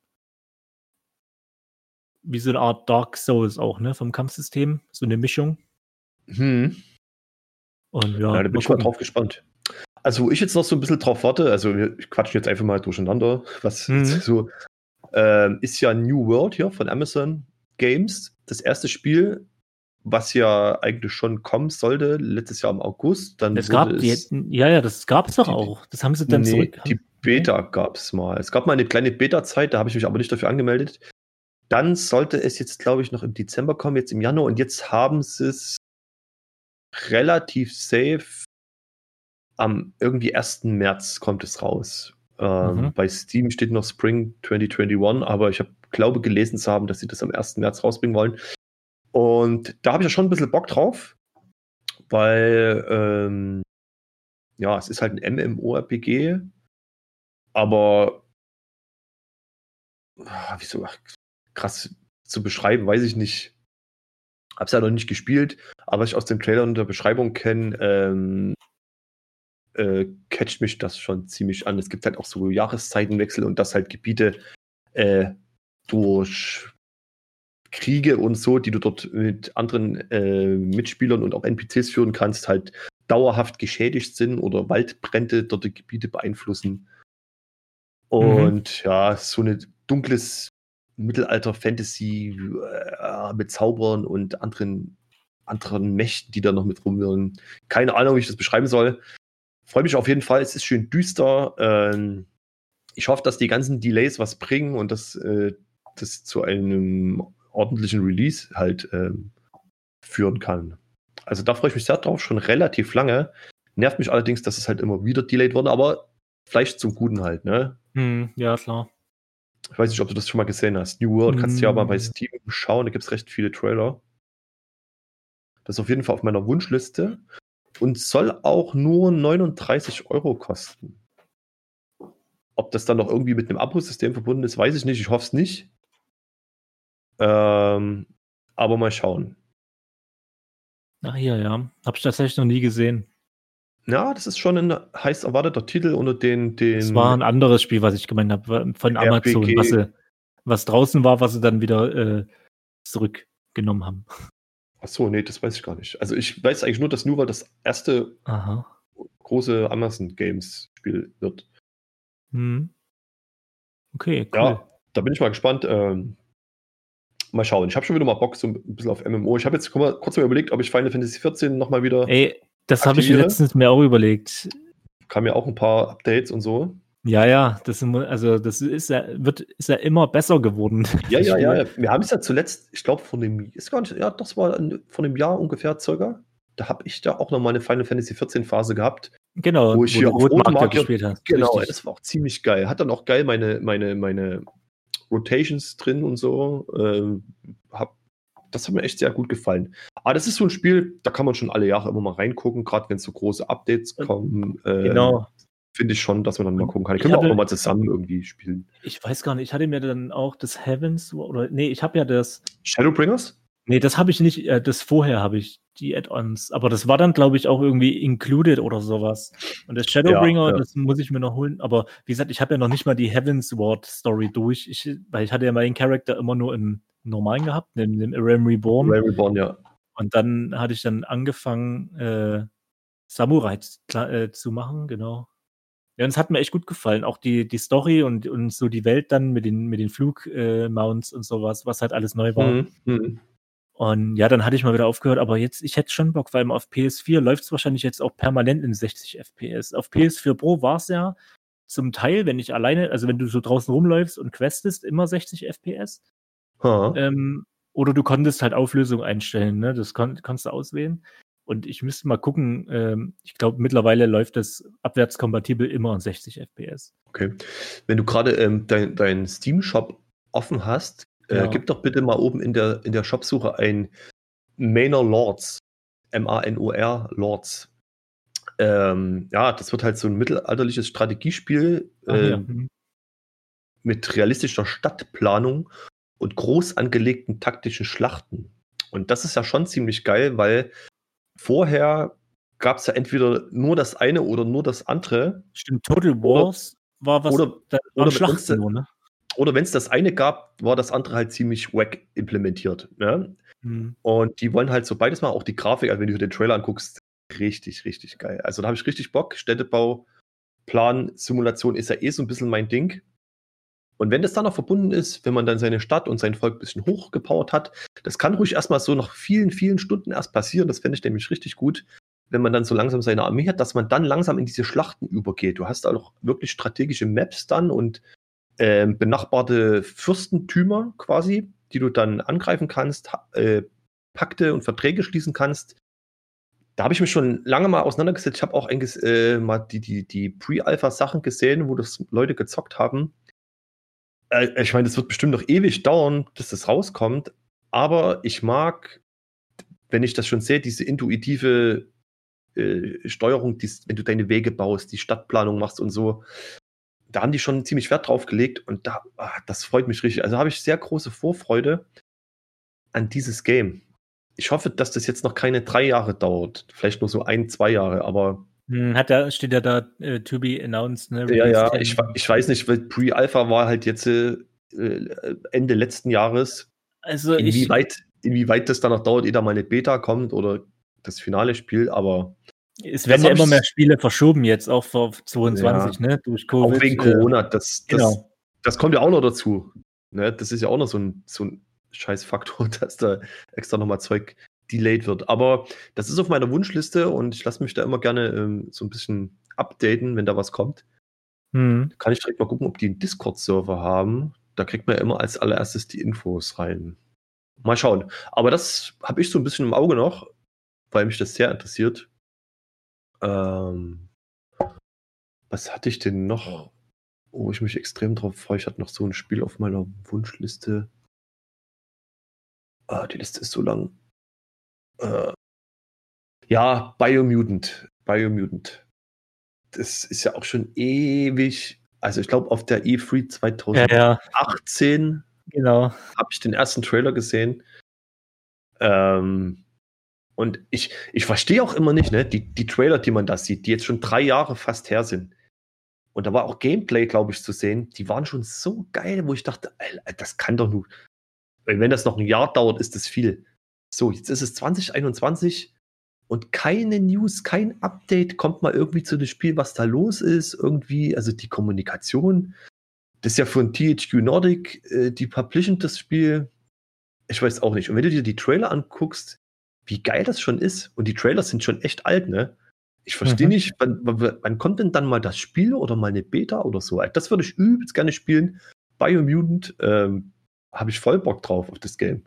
Wie so eine Art Dark Souls auch, ne? Vom Kampfsystem. So eine Mischung. Hm. Und Ja, ja, da bin mal ich mal gucken. drauf gespannt. Also, wo ich jetzt noch so ein bisschen drauf warte, also wir quatschen jetzt einfach mal durcheinander, was Mhm. so, ähm, ist ja New World hier von Amazon Games. Das erste Spiel, was ja eigentlich schon kommen sollte, letztes Jahr im August. Dann Es wurde gab die, es. ja, ja, das gab's doch Die- die- auch. Das haben sie dann Nee, zurück. die Nee? Beta gab es mal. Es gab mal eine kleine Beta-Zeit, da habe ich mich aber nicht dafür angemeldet. Dann sollte es jetzt, glaube ich, noch im Dezember kommen, jetzt im Januar. Und jetzt haben sie es relativ safe. Am irgendwie ersten März kommt es raus. Ähm, Mhm. Bei Steam steht noch Spring zwanzig einundzwanzig, aber ich habe, glaube gelesen zu haben, dass sie das am ersten März rausbringen wollen. Und da habe ich ja schon ein bisschen Bock drauf, weil ähm, ja, es ist halt ein MMORPG, aber ah, wieso ach, krass zu beschreiben, weiß ich nicht. Hab's ja noch nicht gespielt, aber was ich aus dem Trailer und der Beschreibung kenne, ähm, äh, catcht mich das schon ziemlich an. Es gibt halt auch so Jahreszeitenwechsel und dass halt Gebiete äh, durch Kriege und so, die du dort mit anderen äh, Mitspielern und auch N P Cs führen kannst, halt dauerhaft geschädigt sind oder Waldbrände dort die Gebiete beeinflussen. Und mhm. ja, so ein dunkles Mittelalter-Fantasy äh, mit Zaubern und anderen, anderen Mächten, die da noch mit rumwirren. Keine Ahnung, wie ich das beschreiben soll. Freue mich auf jeden Fall. Es ist schön düster. Ähm, ich hoffe, dass die ganzen Delays was bringen und dass äh, das zu einem ordentlichen Release halt ähm, führen kann. Also da freue ich mich sehr drauf, schon relativ lange. Nervt mich allerdings, dass es halt immer wieder delayed wurde, aber vielleicht zum Guten halt, ne? Mhm, ja, klar. Ich weiß nicht, ob du das schon mal gesehen hast. New World, Mhm. kannst du ja mal bei Steam schauen, da gibt es recht viele Trailer. Das ist auf jeden Fall auf meiner Wunschliste und soll auch nur neununddreißig Euro kosten. Ob das dann noch irgendwie mit einem Abo-System verbunden ist, weiß ich nicht. Ich hoffe es nicht. Ähm, aber mal schauen. Ach hier, ja. Hab ich tatsächlich noch nie gesehen. Ja, das ist schon ein heiß erwarteter Titel unter den. den das war ein anderes Spiel, was ich gemeint habe, von R P G. Amazon, was, sie, was draußen war, was sie dann wieder äh, zurückgenommen haben. Achso, nee, das weiß ich gar nicht. Also ich weiß eigentlich nur, dass New World das erste Aha. große Amazon Games Spiel wird. Hm. Okay, cool. Ja, da bin ich mal gespannt. Ähm, mal schauen. Ich habe schon wieder mal Bock so ein bisschen auf M M O. Ich habe jetzt mal, kurz mal überlegt, ob ich Final Fantasy vierzehn nochmal wieder. Ey, das habe ich letztens mir auch überlegt. Kam ja auch ein paar Updates und so. Ja, ja, das, also das ist ja, wird, ist ja immer besser geworden. Ja, ja, ja. Wir haben es ja zuletzt, ich glaube, von dem, ist gar nicht, ja, das war von dem Jahr ungefähr circa. Da habe ich da auch noch mal eine Final Fantasy vierzehn Phase gehabt. Genau, wo ich hier auf Rotmarker gespielt hast. Genau, richtig. Das war auch ziemlich geil. Hat dann auch geil meine, meine, meine Rotations drin und so. Ähm, hab, das hat mir echt sehr gut gefallen. Aber das ist so ein Spiel, da kann man schon alle Jahre immer mal reingucken, gerade wenn so große Updates kommen. Ähm, genau. Finde ich schon, dass man dann mal gucken kann. Ich können wir hatte, auch nochmal zusammen irgendwie spielen. Ich weiß gar nicht, ich hatte mir dann auch das Heavens, oder nee, ich habe ja das Shadowbringers? Nee, das habe ich nicht, äh, das vorher habe ich die Add-ons, aber das war dann, glaube ich, auch irgendwie included oder sowas. Und das Shadowbringer, Ja, ja. das muss ich mir noch holen, aber wie gesagt, ich habe ja noch nicht mal die Heavensward Story durch, ich, weil ich hatte ja meinen Charakter immer nur im Normalen gehabt, in dem Realm Reborn. Realm Reborn, ja. Und dann hatte ich dann angefangen, äh, Samurai äh, zu machen, genau. Ja, und es hat mir echt gut gefallen. Auch die, die Story und, und so die Welt dann mit den, mit den Flugmounts äh, und sowas, was halt alles neu war. Mhm. Mhm. Und ja, dann hatte ich mal wieder aufgehört, aber jetzt, ich hätte schon Bock, weil auf P S vier läuft es wahrscheinlich jetzt auch permanent in sechzig F P S. Auf P S vier Pro war es ja zum Teil, wenn ich alleine, also wenn du so draußen rumläufst und questest, immer sechzig F P S. Ähm, oder du konntest halt Auflösung einstellen, ne? Das kon- konntest du auswählen. Und ich müsste mal gucken, ähm, ich glaube, mittlerweile läuft das abwärtskompatibel immer in sechzig F P S. Okay. Wenn du gerade ähm, deinen dein Steam-Shop offen hast, äh, Ja. gib doch bitte mal oben in der, in der Shopsuche ein Manor Lords. M A N O R Lords. Ähm, ja, das wird halt so ein mittelalterliches Strategiespiel Ach ja. äh, Mhm. mit realistischer Stadtplanung und groß angelegten taktischen Schlachten. Und das ist ja schon ziemlich geil, weil vorher gab es ja entweder nur das eine oder nur das andere. Stimmt, Total Wars war was, Oder, da oder waren Schlachten wenn's- nur, ne? Oder wenn es das eine gab, war das andere halt ziemlich wack implementiert. Ne? Mhm. Und die wollen halt so beides mal, auch die Grafik, also wenn du dir den Trailer anguckst, richtig, richtig geil. Also da habe ich richtig Bock. Städtebau, Plan, Simulation ist ja eh so ein bisschen mein Ding. Und wenn das dann noch verbunden ist, wenn man dann seine Stadt und sein Volk ein bisschen hochgepowert hat, das kann ruhig erstmal so nach vielen, vielen Stunden erst passieren. Das fände ich nämlich richtig gut, wenn man dann so langsam seine Armee hat, dass man dann langsam in diese Schlachten übergeht. Du hast auch wirklich strategische Maps dann und ähm, benachbarte Fürstentümer quasi, die du dann angreifen kannst, äh, Pakte und Verträge schließen kannst. Da habe ich mich schon lange mal auseinandergesetzt. Ich habe auch einges, äh, mal die, die, die Pre-Alpha-Sachen gesehen, wo das Leute gezockt haben. Äh, ich meine, das wird bestimmt noch ewig dauern, bis das rauskommt. Aber ich mag, wenn ich das schon sehe, diese intuitive äh, Steuerung, dies, wenn du deine Wege baust, die Stadtplanung machst und so. Da haben die schon ziemlich Wert drauf gelegt und da, ah, das freut mich richtig. Also habe ich sehr große Vorfreude an dieses Game. Ich hoffe, dass das jetzt noch keine drei Jahre dauert. Vielleicht nur so ein, zwei Jahre, aber. Hm, hat da, steht ja da äh, to be announced, ne? Ja, ja, zehn. ich, ich weiß nicht, weil Pre-Alpha war halt jetzt äh, Ende letzten Jahres. Also inwieweit, ich, inwieweit das dann noch dauert, ehe da mal eine Beta kommt oder das finale Spiel, aber. Es werden ja immer mehr Spiele verschoben jetzt, auch vor zweiundzwanzig, ja, ne? Durch Covid. Auch wegen Corona. Das, das, genau. das kommt ja auch noch dazu. Ne? Das ist ja auch noch so ein, so ein Scheißfaktor, dass da extra nochmal Zeug delayed wird. Aber das ist auf meiner Wunschliste und ich lasse mich da immer gerne ähm, so ein bisschen updaten, wenn da was kommt. Hm. Kann ich direkt mal gucken, ob die einen Discord-Server haben. Da kriegt man ja immer als allererstes die Infos rein. Mal schauen. Aber das habe ich so ein bisschen im Auge noch, weil mich das sehr interessiert. Ähm, was hatte ich denn noch, wo ich mich extrem drauf freue? Ich hatte noch so ein Spiel auf meiner Wunschliste. Ah, die Liste ist so lang. Äh, ja, Biomutant. Biomutant. Das ist ja auch schon ewig. Also ich glaube, auf der E drei zwanzig achtzehn ja, ja. Genau. habe ich den ersten Trailer gesehen. Ähm, und ich, ich verstehe auch immer nicht, ne, die, die Trailer, die man da sieht, die jetzt schon drei Jahre fast her sind. Und da war auch Gameplay, glaube ich, zu sehen. Die waren schon so geil, wo ich dachte, Alter, das kann doch nur. Wenn das noch ein Jahr dauert, ist das viel. So, jetzt ist es zwanzig einundzwanzig und keine News, kein Update kommt mal irgendwie zu dem Spiel, was da los ist. Irgendwie, also die Kommunikation. Das ist ja von T H Q Nordic, äh, die publishen das Spiel. Ich weiß auch nicht. Und wenn du dir die Trailer anguckst, wie geil das schon ist, und die Trailer sind schon echt alt, ne? Ich verstehe mhm. nicht, wann, wann, wann kommt denn dann mal das Spiel oder mal eine Beta oder so? Das würde ich übelst gerne spielen. Biomutant, ähm, habe ich voll Bock drauf auf das Game.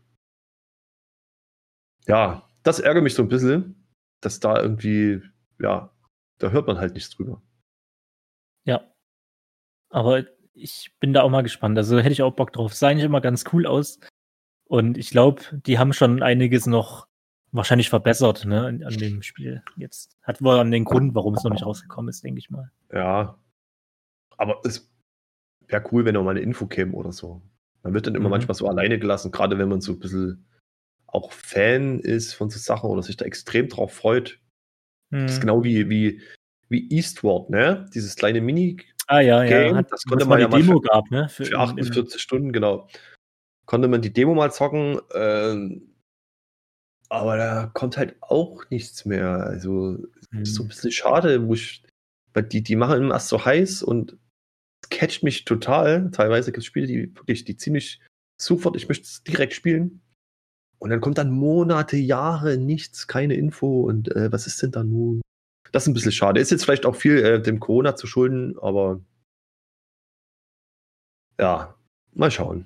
Ja, das ärgert mich so ein bisschen, dass da irgendwie, ja, da hört man halt nichts drüber. Ja. Aber ich bin da auch mal gespannt. Also hätte ich auch Bock drauf. Sah eigentlich immer ganz cool aus. Und ich glaube, die haben schon einiges noch wahrscheinlich verbessert, ne, an, an dem Spiel. Jetzt hat wohl an den Grund, warum es noch nicht rausgekommen ist, denke ich mal. Ja. Aber es wäre cool, wenn noch mal eine Info käme oder so. Man wird dann immer mhm. manchmal so alleine gelassen, gerade wenn man so ein bisschen auch Fan ist von so Sachen oder sich da extrem drauf freut. Hm. Das ist genau wie, wie, wie Eastward, ne? Dieses kleine Mini- Ah ja, ja, Game, hat, das konnte was man mal ja die mal Demo für, gab, ne? Für für im, im, achtundvierzig Stunden, genau. Konnte man die Demo mal zocken, ähm, aber da kommt halt auch nichts mehr. Also, das ist so ein hm. bisschen schade, wo ich, weil die, die machen immer erst so heiß und es catcht mich total. Teilweise gibt es Spiele, die wirklich, die ziemlich sofort, ich möchte es direkt spielen. Und dann kommt dann Monate, Jahre nichts, keine Info und äh, was ist denn da nun? Das ist ein bisschen schade. Ist jetzt vielleicht auch viel äh, dem Corona zu schulden, aber ja, mal schauen.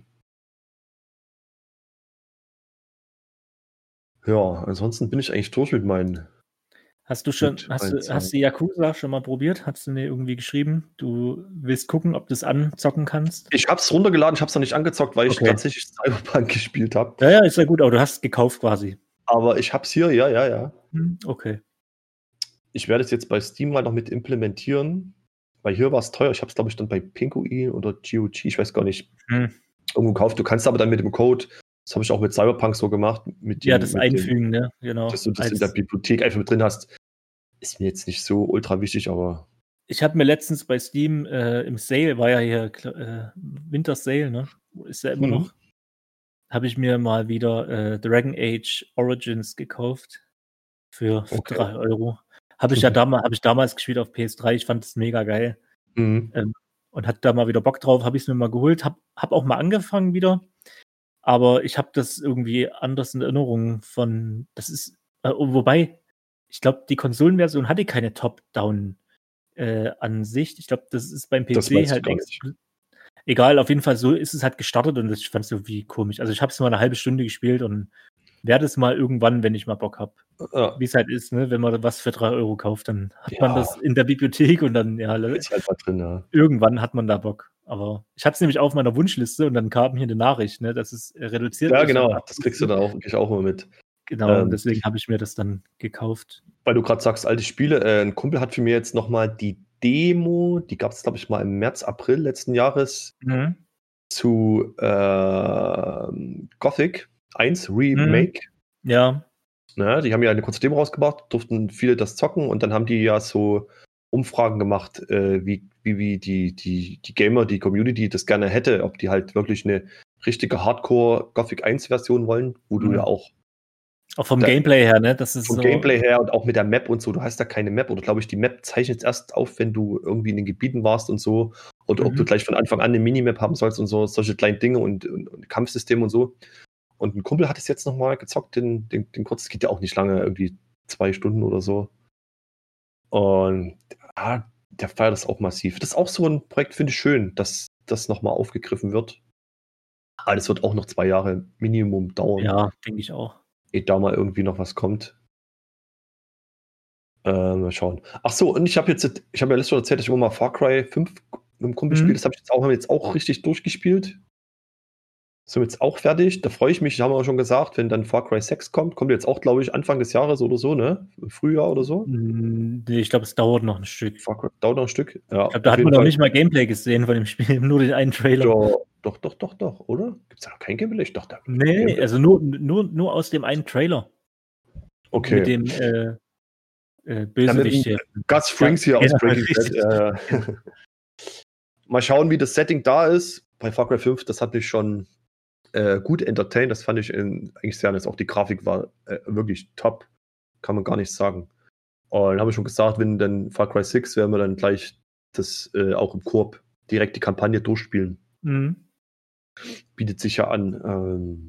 Ja, ansonsten bin ich eigentlich durch mit meinen. Hast du schon, Mit hast meinen du, Zahlen. hast du Yakuza schon mal probiert? Hast du mir irgendwie geschrieben? Du willst gucken, ob du es anzocken kannst? Ich hab's runtergeladen, ich hab's noch nicht angezockt, weil ich Okay. tatsächlich Cyberpunk gespielt habe. Ja, ja, ist ja gut, aber du hast es gekauft quasi. Aber ich hab's hier, ja, ja, ja. Hm, okay. Ich werde es jetzt bei Steam mal noch mit implementieren, weil hier war es teuer. Ich habe es, glaube ich, dann bei Pinguin oder G O G, ich weiß gar nicht, Hm. irgendwo gekauft. Du kannst aber dann mit dem Code, das habe ich auch mit Cyberpunk so gemacht, mit dem, Ja, das mit Einfügen, ne? dem, Genau. dass du das in Als, der Bibliothek einfach mit drin hast. Ist mir jetzt nicht so ultra wichtig, aber ich habe mir letztens bei Steam äh, im Sale, war ja hier äh, Winter Sale, ne? Ist ja immer Mhm. noch. Habe ich mir mal wieder äh, Dragon Age Origins gekauft für Okay. drei Euro. Habe ich ja damals, habe ich damals gespielt auf P S drei. Ich fand es mega geil. Mhm. Ähm, und hatte da mal wieder Bock drauf, habe ich es mir mal geholt, habe hab auch mal angefangen wieder, aber ich habe das irgendwie anders in Erinnerung von, das ist, äh, wobei, ich glaube, die Konsolenversion hatte keine Top-Down-Ansicht. Ich glaube, das ist beim Das P C weiß ich halt gar ex nicht. egal, auf jeden Fall so ist es halt gestartet und ich fand es irgendwie komisch. Also ich habe es mal eine halbe Stunde gespielt und werde es mal irgendwann, wenn ich mal Bock habe. Ja, Wie es halt ist, ne? Wenn man was für drei Euro kauft, dann hat Ja. man das in der Bibliothek und dann, ja, ist halt mal drin, ja. irgendwann hat man da Bock. Aber ich hatte es nämlich auf meiner Wunschliste und dann kam hier eine Nachricht, ne, dass es äh, reduziert Ja, ist. genau, Und das kriegst du dann auch, krieg ich auch immer mit. Genau, und Ähm, deswegen habe ich mir das dann gekauft. weil du gerade sagst, alte Spiele, äh, ein Kumpel hat für mir jetzt nochmal die Demo, die gab es, glaube ich, mal im März, April letzten Jahres Mhm. zu ähm, Gothic eins Mhm. Remake. Ja. Ne, die haben ja eine kurze Demo rausgebracht, durften viele das zocken und dann haben die ja so Umfragen gemacht, äh, wie, wie, wie die, die, die Gamer, die Community das gerne hätte, ob die halt wirklich eine richtige Hardcore Gothic eins Version wollen, wo du Mhm. ja auch Auch vom Da- Gameplay her, ne? Das ist vom so. Gameplay her und auch mit der Map und so, du hast da keine Map oder glaube ich, die Map zeichnet erst auf, wenn du irgendwie in den Gebieten warst und so oder ob du Mhm. gleich von Anfang an eine Minimap haben sollst und so, solche kleinen Dinge und, und, und Kampfsystem und so. Und ein Kumpel hat es jetzt nochmal gezockt, den, den, den kurz, es geht ja auch nicht lange, irgendwie zwei Stunden oder so. Und ja, der feiert das auch massiv. Das ist auch so ein Projekt, finde ich schön, dass das nochmal aufgegriffen wird. Aber das wird auch noch zwei Jahre Minimum dauern, Ja, denke ich auch. ehe da mal irgendwie noch was kommt. Äh, mal schauen. Ach so, und ich habe jetzt, ich habe ja letztes Mal erzählt, dass ich immer mal Far Cry fünf mit dem Kumpel Mhm. spiele. Das habe ich jetzt auch, haben wir jetzt auch richtig durchgespielt. Sind wir jetzt auch fertig. Da freue ich mich, haben wir auch schon gesagt, wenn dann Far Cry sechs kommt. Kommt jetzt auch, glaube ich, Anfang des Jahres oder so, ne? Im Frühjahr oder so. Mm, Nee, ich glaube, es dauert noch ein Stück. Far Cry dauert noch ein Stück. Ja, Ich glaube, da auf hat jeden man noch Fall. nicht mal Gameplay gesehen von dem Spiel, nur den einen Trailer. Doch, doch, doch, doch, doch, oder? Gibt es da noch kein Gameplay? Ich dachte, da Nee, Gameplay. also nur, nur, nur aus dem einen Trailer. Okay. Mit dem äh, äh, Ja, mit Bösewicht. dem hier. Gus Frings hier aus Ja, Breaking Bad. richtig. Äh, mal schauen, wie das Setting da ist. Bei Far Cry fünf, das hat mich schon äh, gut entertained. Das fand ich in, eigentlich sehr nice. Auch die Grafik war äh, wirklich top. Kann man gar nicht sagen. Und dann habe ich schon gesagt, wenn dann Far Cry sechs, werden wir dann gleich das äh, auch im Koop direkt die Kampagne durchspielen. Mhm. Bietet sich ja an. Ähm,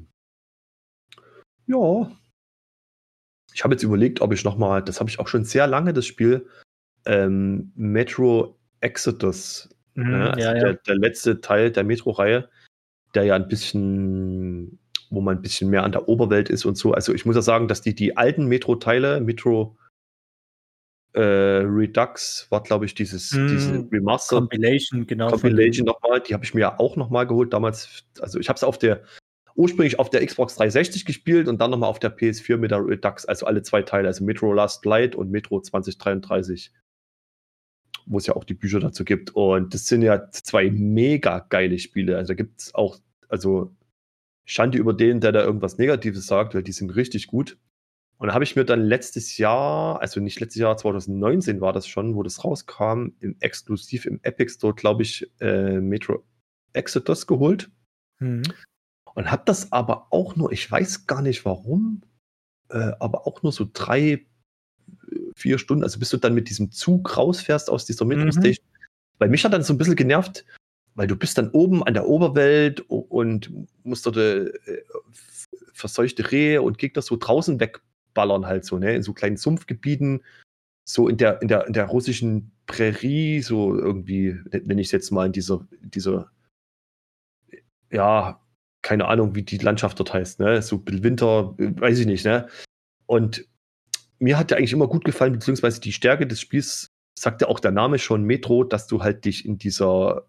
ja. Ich habe jetzt überlegt, ob ich nochmal, das habe ich auch schon sehr lange, das Spiel, ähm, Metro Exodus, Mhm, ne? Also ja, ja. der, der letzte Teil der Metro-Reihe, der ja ein bisschen, wo man ein bisschen mehr an der Oberwelt ist und so. Also ich muss ja sagen, dass die, die alten Metro-Teile, Metro äh, Redux war, glaube ich, dieses, Mhm, diese Remastered Compilation, genau. von Compilation dem- nochmal, die habe ich mir ja auch nochmal geholt damals. Also ich habe es auf der, ursprünglich auf der Xbox dreihundertsechzig gespielt und dann nochmal auf der P S vier mit der Redux, also alle zwei Teile, also Metro Last Light und Metro zwanzig dreiunddreißig, wo es ja auch die Bücher dazu gibt. Und das sind ja zwei mega geile Spiele. Also da gibt es auch, also Schande über den, der da irgendwas Negatives sagt, weil die sind richtig gut. Und da habe ich mir dann letztes Jahr, also nicht letztes Jahr, zwanzig neunzehn war das schon, wo das rauskam, im exklusiv im Epic Store, glaube ich, äh, Metro Exodus geholt. Mhm. Und habe das aber auch nur, ich weiß gar nicht warum, äh, aber auch nur so drei, vier Stunden, also bis du dann mit diesem Zug rausfährst aus dieser Metro Station. Mhm. Weil mich hat dann so ein bisschen genervt, weil du bist dann oben an der Oberwelt und musst dort äh, verseuchte Rehe und Gegner so draußen wegballern halt so, ne, in so kleinen Sumpfgebieten, so in der, in der, in der russischen Prärie, so irgendwie, nenne ich es jetzt mal, in dieser, dieser, ja, keine Ahnung, wie die Landschaft dort heißt, ne, so Winter, weiß ich nicht, ne, und mir hat der eigentlich immer gut gefallen, beziehungsweise die Stärke des Spiels, sagt ja auch der Name schon, Metro, dass du halt dich in dieser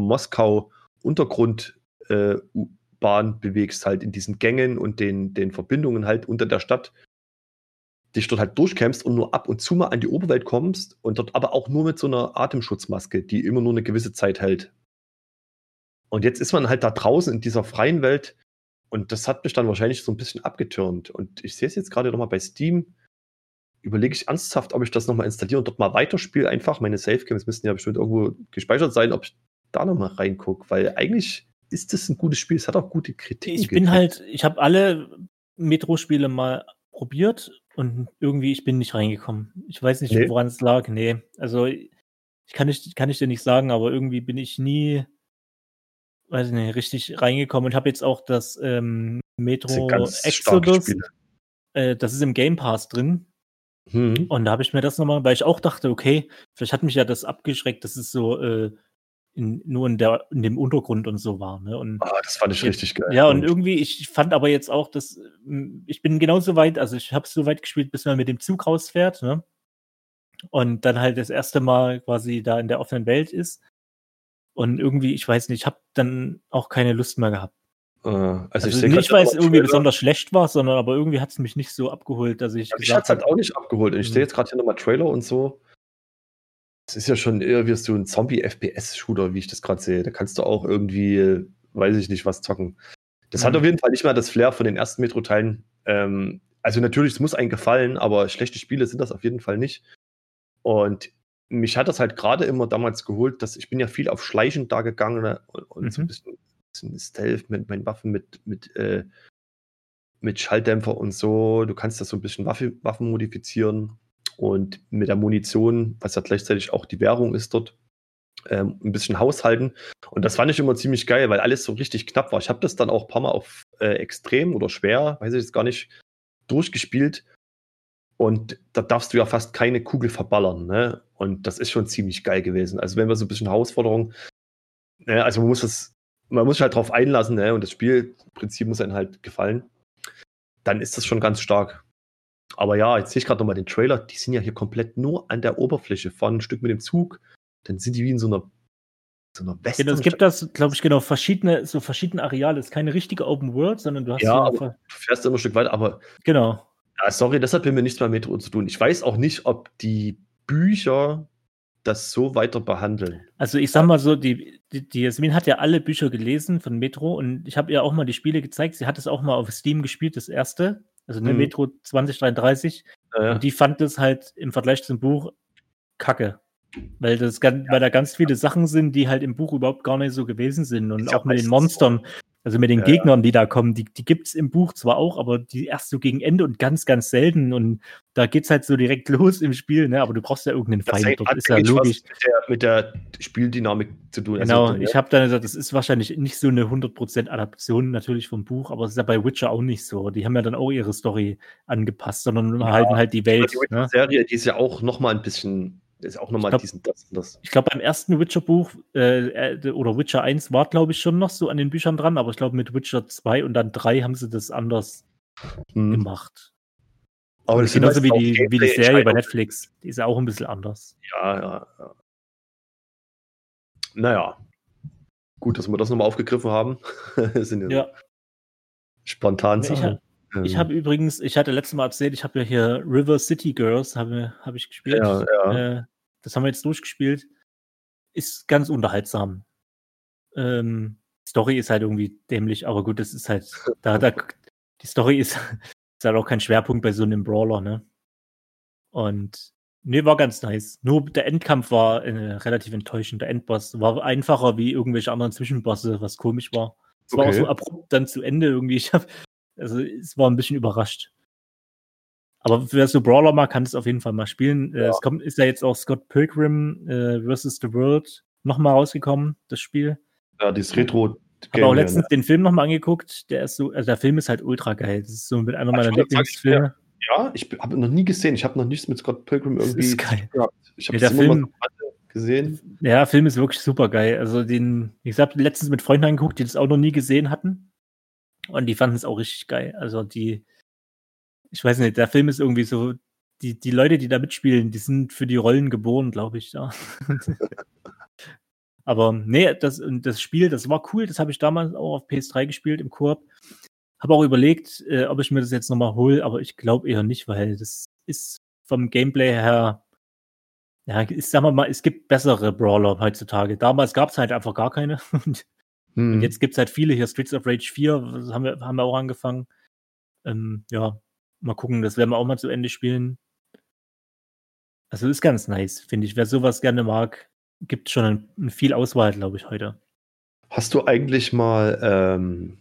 Moskau-Untergrundbahn äh, bewegst, halt in diesen Gängen und den, den Verbindungen halt unter der Stadt, dich dort halt durchkämpfst und nur ab und zu mal an die Oberwelt kommst und dort aber auch nur mit so einer Atemschutzmaske, die immer nur eine gewisse Zeit hält. Und jetzt ist man halt da draußen in dieser freien Welt und das hat mich dann wahrscheinlich so ein bisschen abgetürnt. Und ich sehe es jetzt gerade nochmal bei Steam, überlege ich ernsthaft, ob ich das nochmal installiere und dort mal weiterspiele. Einfach meine Save-Games müssten ja bestimmt irgendwo gespeichert sein, ob ich da nochmal reingucke, weil eigentlich ist das ein gutes Spiel. Es hat auch gute Kritiken. Ich bin halt, ich habe alle Metro-Spiele mal probiert und irgendwie, ich bin nicht reingekommen. Ich weiß nicht, Nee. woran es lag. Nee, also ich kann, nicht, kann ich dir nicht sagen, aber irgendwie bin ich nie, weiß ich nicht, richtig reingekommen und habe jetzt auch das ähm, Metro das Exodus, äh, das ist im Game Pass drin. Hm. Und da habe ich mir das nochmal, weil ich auch dachte, okay, vielleicht hat mich ja das abgeschreckt, dass es so äh, in, nur in, der, in dem Untergrund und so war. Ne? Und ah, das fand ich jetzt, richtig geil. Ja, und irgendwie, ich fand aber jetzt auch, dass ich bin genauso weit, also ich habe es so weit gespielt, bis man mit dem Zug rausfährt, ne? Und dann halt das erste Mal quasi da in der offenen Welt ist. Und irgendwie, ich weiß nicht, ich habe dann auch keine Lust mehr gehabt. Uh, also, also ich nicht, weil es irgendwie Trailer. besonders schlecht war, sondern aber irgendwie hat es mich nicht so abgeholt, dass ich ja, gesagt mich hat es halt auch nicht abgeholt. Und ich sehe jetzt gerade hier nochmal Trailer und so. Es ist ja schon eher wie so ein Zombie-F P S-Shooter, wie ich das gerade sehe. Da kannst du auch irgendwie, weiß ich nicht, was zocken. Das mhm. hat auf jeden Fall nicht mehr das Flair von den ersten Metro-Teilen. Ähm, also natürlich, es muss einem gefallen, aber schlechte Spiele sind das auf jeden Fall nicht. Und mich hat das halt gerade immer damals geholt, dass ich bin ja viel auf Schleichen da gegangen und, und mhm. so ein bisschen, bisschen Stealth mit meinen Waffen, mit, mit, äh, mit Schalldämpfer und so. Du kannst das so ein bisschen Waffe, Waffen modifizieren und mit der Munition, was ja gleichzeitig auch die Währung ist dort, ähm, ein bisschen haushalten. Und das fand ich immer ziemlich geil, weil alles so richtig knapp war. Ich habe das dann auch ein paar Mal auf äh, extrem oder schwer, weiß ich jetzt gar nicht, durchgespielt. Und da darfst du ja fast keine Kugel verballern, ne? Und das ist schon ziemlich geil gewesen. Also wenn wir so ein bisschen Herausforderung, ne, also man muss das, man muss sich halt drauf einlassen, ne? Und das Spielprinzip muss einem halt gefallen. Dann ist das schon ganz stark. Aber ja, jetzt sehe ich gerade nochmal den Trailer, die sind ja hier komplett nur an der Oberfläche, fahren ein Stück mit dem Zug, dann sind die wie in so einer, so einer Western. Genau, es gibt das, glaube ich, genau, verschiedene, so verschiedene Areale. Es ist keine richtige Open World, sondern du hast ja, so aber du fährst immer ein Stück weiter, aber genau. Ja, sorry, das hat mir nichts mehr mit Metro zu tun. Ich weiß auch nicht, ob die Bücher das so weiter behandeln. Also ich sag mal so, die, die, die Jasmin hat ja alle Bücher gelesen von Metro und ich habe ihr auch mal die Spiele gezeigt. Sie hat es auch mal auf Steam gespielt, das erste, also ne, mhm. Metro zwanzig dreiunddreißig. Ja, ja. Und die fand es halt im Vergleich zum Buch kacke. Weil, das, ja. weil da ganz viele Sachen sind, die halt im Buch überhaupt gar nicht so gewesen sind. Und auch mit den Monstern, also mit den ja, Gegnern, die da kommen, die, die gibt es im Buch zwar auch, aber die erst so gegen Ende und ganz, ganz selten. Und da geht's halt so direkt los im Spiel, ne? Aber du brauchst ja irgendeinen das Feind. Das ist ja logisch. Mit der, mit der Spieldynamik zu tun. Genau, also, ich habe dann gesagt, das ist wahrscheinlich nicht so eine hundert Prozent Adaption natürlich vom Buch, aber es ist ja bei Witcher auch nicht so. Die haben ja dann auch ihre Story angepasst, sondern ja, halten halt die Welt. Die Witcher-Serie, ne? Die ist ja auch nochmal ein bisschen ist auch nochmal diesen, das, das. Ich glaube, beim ersten Witcher-Buch äh, oder Witcher eins war, glaube ich, schon noch so an den Büchern dran, aber ich glaube, mit Witcher zwei und dann drei haben sie das anders hm. gemacht. Aber das genauso wie die, wie die Serie bei Netflix. Die ist ja auch ein bisschen anders. Ja, ja, ja. Naja. Gut, dass wir das nochmal aufgegriffen haben. sind ja, ja. spontan Sachen. Ich, ha- ich habe übrigens, ich hatte letztes Mal erzählt, ich habe ja hier River City Girls, habe hab ich gespielt. Ja, ja. Äh, das haben wir jetzt durchgespielt. Ist ganz unterhaltsam. Ähm, Story ist halt irgendwie dämlich, aber gut, das ist halt, da, da, die Story ist, ist halt auch kein Schwerpunkt bei so einem Brawler, ne? Und, nee, war ganz nice. Nur der Endkampf war äh, relativ enttäuschend. Der Endboss war einfacher wie irgendwelche anderen Zwischenbosse, was komisch war. Es war auch so Okay. abrupt dann zu Ende irgendwie. Ich hab, also, es war ein bisschen überrascht. Aber wer so Brawler mag, kann es auf jeden Fall mal spielen. Äh, Ja. Es kommt, ist ja jetzt auch Scott Pilgrim äh, versus. The World nochmal rausgekommen, das Spiel. Ja, dieses Retro-Game. Habe auch hier, letztens ne? den Film nochmal angeguckt. Der ist so, also der Film ist halt ultra geil. Das ist so mit einer Ah, ich meiner wollte sagen, ich- Lieblingsfilme. Ja, ich habe noch nie gesehen. Ich habe noch nichts mit Scott Pilgrim Das irgendwie ist geil. zu tun gehabt. Ich habe Ja, es der immer mal Film- so gesehen. Ja, der Film ist wirklich super geil. Also den, ich habe letztens mit Freunden angeguckt, die das auch noch nie gesehen hatten. Und die fanden es auch richtig geil. Also die, ich weiß nicht, der Film ist irgendwie so, die, die Leute, die da mitspielen, die sind für die Rollen geboren, glaube ich. Ja. Aber nee, das, und das Spiel, das war cool. Das habe ich damals auch auf P S drei gespielt im Koop. Habe auch überlegt, äh, ob ich mir das jetzt nochmal hole, aber ich glaube eher nicht, weil das ist vom Gameplay her, ja, ich sag mal, es gibt bessere Brawler heutzutage. Damals gab es halt einfach gar keine. Und, Hm. und jetzt gibt es halt viele hier. Streets of Rage vier das haben wir, haben wir auch angefangen. Ähm, ja, mal gucken, das werden wir auch mal zu Ende spielen. Also ist ganz nice, finde ich. Wer sowas gerne mag, gibt schon ein, ein viel Auswahl, glaube ich, heute. Hast du eigentlich mal ähm,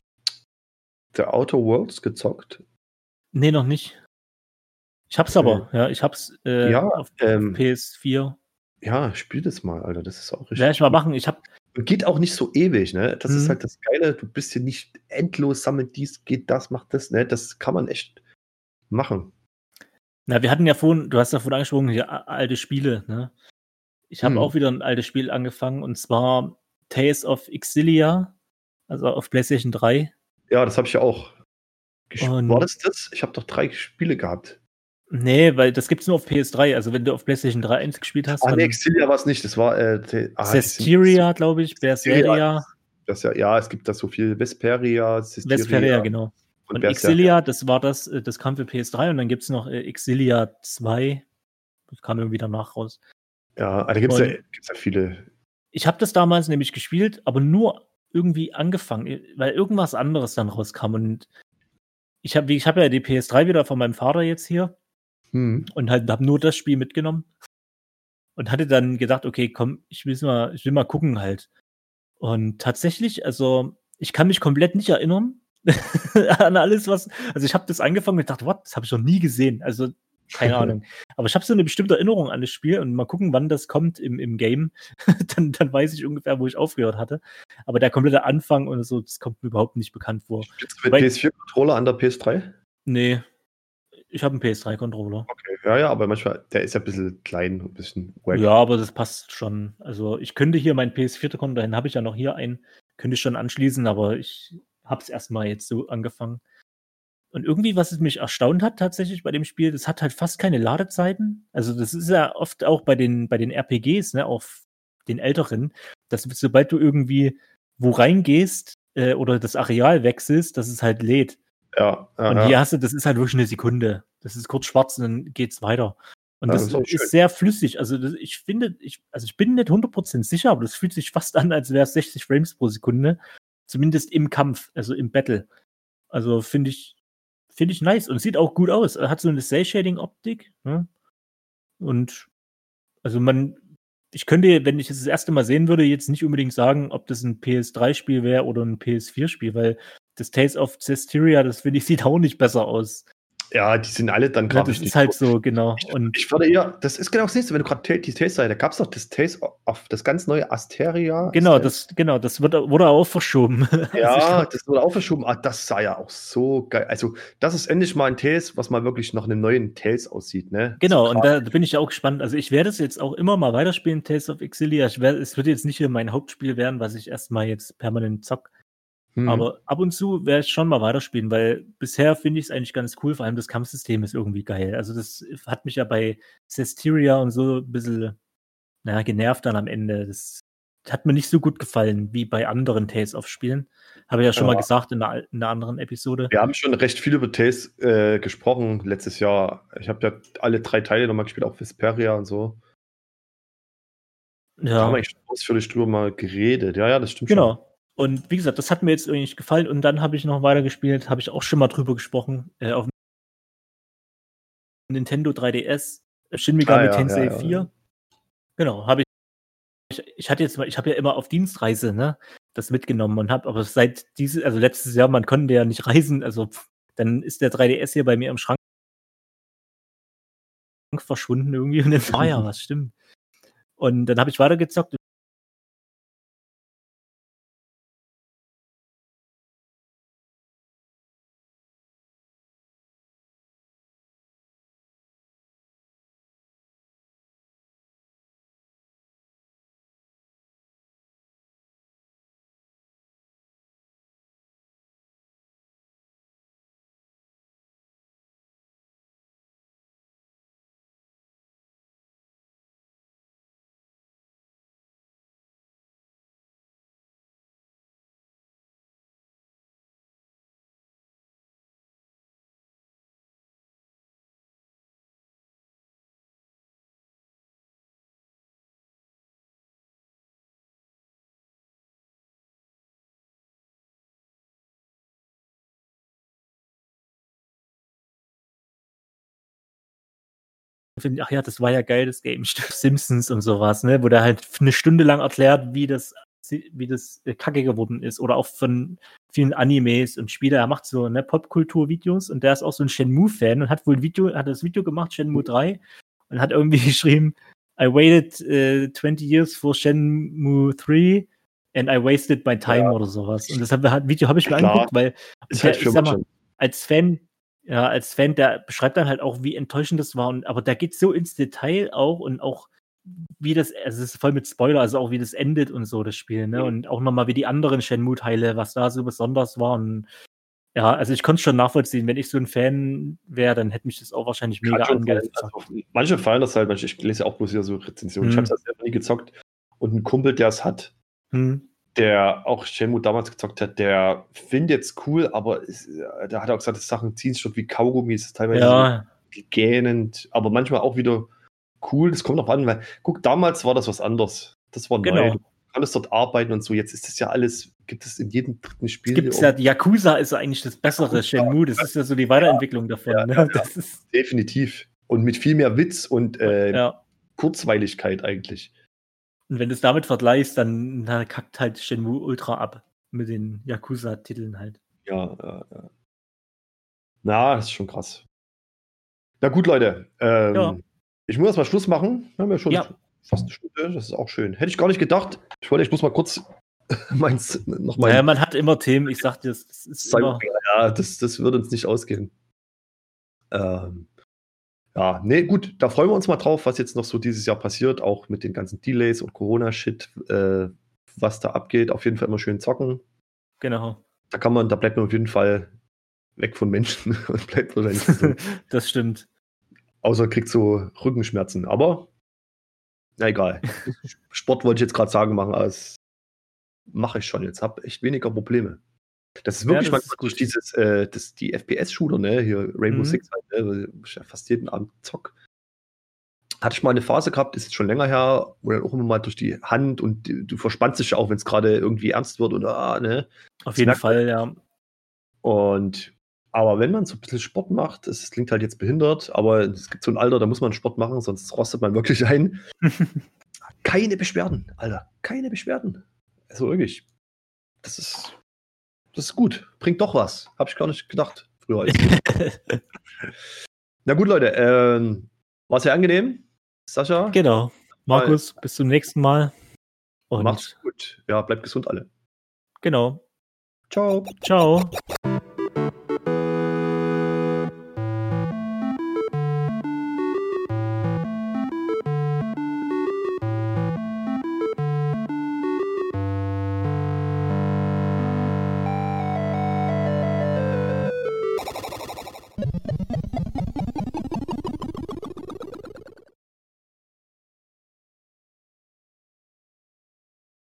The Outer Worlds gezockt? Nee, noch nicht. Ich hab's Okay. aber, ja, ich hab's äh, Ja, auf, ähm, auf P S vier. Ja, spiel das mal, Alter. Das ist auch richtig. Werde ich mal machen. Ich hab, Und geht auch nicht so ewig, ne? Das ist Mhm. halt das Geile. Du bist hier nicht endlos, sammelt dies, geht das, macht das, ne? Das kann man echt machen. na, wir hatten ja vorhin, du hast ja vorhin angesprochen, hier a- alte Spiele, ne? Ich habe Hm. auch wieder ein altes Spiel angefangen und zwar Tales of Exilia, also auf PlayStation drei. Ja, das habe ich ja auch. gespielt. Und- War das das? Ich habe doch drei Spiele gehabt. Nee, weil das gibt's nur auf P S drei. Also wenn du auf PlayStation drei eins gespielt hast, Ah, dann nee, Exilia war es nicht. Das war äh, te- ah, die sind- Cesteria, glaube ich, Berseria, Das ja, ja, es gibt da so viel Vesperia, Cesteria Vesperia, genau. und, Und Berseria. Exilia, das war das, äh, das kam für P S drei und dann gibt's noch äh, Exilia zwei. Das kam irgendwie danach raus. Ja, ah, da gibt es ja, Und- gibt's ja viele. Ich habe das damals nämlich gespielt, aber nur irgendwie angefangen, weil irgendwas anderes dann rauskam. Und ich habe ich hab ja die P S drei wieder von meinem Vater jetzt hier Hm. und halt habe nur das Spiel mitgenommen und hatte dann gedacht, okay, komm, ich will mal, ich will mal gucken halt. Und tatsächlich, also ich kann mich komplett nicht erinnern an alles, was. Also ich habe das angefangen und dachte, what, das habe ich noch nie gesehen. Also keine Ahnung. Aber ich habe so eine bestimmte Erinnerung an das Spiel und mal gucken, wann das kommt im, im Game. dann, dann weiß ich ungefähr, wo ich aufgehört hatte. Aber der komplette Anfang und so, das kommt mir überhaupt nicht bekannt vor. Spielst du mit Weil- P S vier-Controller an der P S drei? Nee, ich habe einen P S drei Controller. Okay, ja, ja, aber manchmal, der ist ja ein bisschen klein, ein bisschen wack. Ja, aber das passt schon. Also ich könnte hier meinen P S vier Controller, den habe ich ja noch hier einen, könnte ich schon anschließen, aber ich habe es erstmal jetzt so angefangen. Und irgendwie, was es mich erstaunt hat tatsächlich bei dem Spiel, das hat halt fast keine Ladezeiten. Also das ist ja oft auch bei den, bei den R P Gs, ne, auf den älteren, dass sobald du irgendwie wo reingehst äh, oder das Areal wechselst, dass es halt lädt. Ja, ja, Und ja. hier hast du, das ist halt wirklich eine Sekunde. Das ist kurz schwarz und dann geht's weiter. Und Ja, das, das ist auch schön. ist sehr flüssig. Also das, ich finde, ich, also ich bin nicht hundert Prozent sicher, aber das fühlt sich fast an, als wäre es sechzig Frames pro Sekunde. Zumindest im Kampf, also im Battle. Also finde ich, finde ich nice und sieht auch gut aus. Er hat so eine Cell-Shading-Optik. Ne? Und also man, ich könnte, wenn ich es das erste Mal sehen würde, jetzt nicht unbedingt sagen, ob das ein P S drei Spiel wäre oder ein P S vier Spiel, weil das Tales of Cesteria, das finde ich, sieht auch nicht besser aus. Ja, die sind alle dann Ja, grafisch das nicht ist halt so. so, genau. Ich, Und ich würde eher, das ist genau das nächste, wenn du gerade die Taste da gab es doch das Taste of, das ganz neue Asteria. genau, Asteria. das, genau, das wird, wurde auch verschoben. Also ich Ja, glaub, das wurde auch verschoben. Ah, das sah ja auch so geil. Also, das ist endlich mal ein Tales, was mal wirklich nach einem neuen Tales aussieht, ne? genau, so und da bin ich ja auch gespannt. Also ich werde es jetzt auch immer mal weiterspielen, Tales of Exilia. Ich werde, es wird jetzt nicht hier mein Hauptspiel werden, was ich erstmal jetzt permanent zock. Hm. Aber ab und zu werde ich schon mal weiterspielen, weil bisher finde ich es eigentlich ganz cool. Vor allem das Kampfsystem ist irgendwie geil. Also das hat mich ja bei Cesteria und so ein bisschen naja, genervt dann am Ende. Das hat mir nicht so gut gefallen wie bei anderen Tales of Spielen. Habe ich ja schon Ja. mal gesagt in einer, in einer anderen Episode. Wir haben schon recht viel über Tales äh, gesprochen letztes Jahr. Ich habe ja alle drei Teile nochmal gespielt, auch Vesperia und so. Da haben wir Ja, eigentlich schon ausführlich drüber mal geredet. Ja, ja, das stimmt schon. genau. Und wie gesagt, das hat mir jetzt irgendwie nicht gefallen. Und dann habe ich noch weitergespielt, habe ich auch schon mal drüber gesprochen, äh, auf Nintendo drei D S, Shin Megami Ah, ja, Tensei ja, ja. vier. Genau, habe ich, ich hatte jetzt mal, ich habe ja immer auf Dienstreise, ne, das mitgenommen und habe aber seit diese, also letztes Jahr, man konnte ja nicht reisen, also pff, dann ist der drei D S hier bei mir im Schrank verschwunden irgendwie und dann, ah ja, was stimmt. Und dann habe ich weitergezockt. Finde, ach ja, das war ja geil, das Game. Simpsons und sowas, ne, wo der halt eine Stunde lang erklärt, wie das, wie das äh, kacke geworden ist. Oder auch von vielen Animes und Spiele. Er macht so ne, Popkultur-Videos und der ist auch so ein Shenmue-Fan und hat wohl ein Video, hat das Video gemacht, Shenmue drei, und hat irgendwie geschrieben, I waited uh, twenty years for Shenmue three and I wasted my time Ja. oder sowas. Und das hab, Video habe ich mir Klar. angeguckt, weil Ist der, halt ich für sag mal, manche- als Fan, ja, als Fan, der beschreibt dann halt auch, wie enttäuschend das war. Und, aber der geht so ins Detail auch und auch, wie das, also es ist voll mit Spoiler, also auch wie das endet und so, das Spiel, ne? Mhm. Und auch nochmal wie die anderen Shenmue-Teile, was da so besonders war. Und ja, also ich konnte es schon nachvollziehen. Wenn ich so ein Fan wäre, dann hätte mich das auch wahrscheinlich Kann mega schon sein. angefuckt. Also, manche fallen das halt, manche, ich lese ja auch bloß hier so Rezensionen. Ich Hm. habe es ja selber nie gezockt. Und ein Kumpel, der es hat, Hm. der auch Shenmue damals gezockt hat, der findet es cool, aber es, äh, der hat auch gesagt, dass Sachen ziehen schon wie Kaugummi, es ist teilweise Ja, so gähnend, aber manchmal auch wieder cool. Das kommt noch an, weil, guck, damals war das was anderes. Das war neu. genau. Du konntest dort arbeiten und so. Jetzt ist das ja alles, gibt es in jedem dritten Spiel. Es gibt's ja, die Yakuza ist ja eigentlich das bessere Yakuza, Shenmue, das ist ja so die Weiterentwicklung davon. ja, Ne? ja, ja. Das ist, Definitiv. Und mit viel mehr Witz und äh, ja. Kurzweiligkeit eigentlich. Und wenn du es damit vergleichst, dann na, kackt halt Shenmue ultra ab mit den Yakuza-Titeln halt. Ja, ja, ja. Na, das ist schon krass. Na gut, Leute. Ähm, Ja. Ich muss erstmal Schluss machen. Wir haben ja schon Ja. fast eine Stunde. Das ist auch schön. Hätte ich gar nicht gedacht. Ich wollte, ich muss mal kurz meins noch mal. Naja, man hat immer Themen, ich sag dir, das ist immer, Ja, das, das würde uns nicht ausgehen. Ähm, ja, nee, gut, da freuen wir uns mal drauf, was jetzt noch so dieses Jahr passiert, auch mit den ganzen Delays und Corona-Shit, äh, was da abgeht. Auf jeden Fall immer schön zocken. genau. Da kann man, da bleibt man auf jeden Fall weg von Menschen und bleibt wahrscheinlich so. Das stimmt. Außer kriegt so Rückenschmerzen. Aber, na egal. Sport wollte ich jetzt gerade sagen, machen, aber das mache ich schon. Jetzt habe echt weniger Probleme. Das ist wirklich Ja, das manchmal ist durch gut. dieses, äh, das, die F P S-Shooter, ne, hier Rainbow Mhm. Six, halt, ne, weil ich ja fast jeden Abend zock. Hatte ich mal eine Phase gehabt, ist jetzt schon länger her, wo dann auch immer mal durch die Hand und du, du verspannst dich ja auch, wenn es gerade irgendwie ernst wird oder, ah, ne. Auf Das jeden merkt man. Fall, ja. Und, aber wenn man so ein bisschen Sport macht, es klingt halt jetzt behindert, aber es gibt so ein Alter, da muss man Sport machen, sonst rostet man wirklich ein. Keine Beschwerden, Alter. Keine Beschwerden. Also wirklich. Das ist, das ist gut. Bringt doch was. Hab ich gar nicht gedacht früher. Na gut, Leute. Ähm, war sehr angenehm. Sascha, Genau. Markus, bis zum nächsten Mal. Und macht's gut. Ja, bleibt gesund alle. genau. Ciao. Ciao.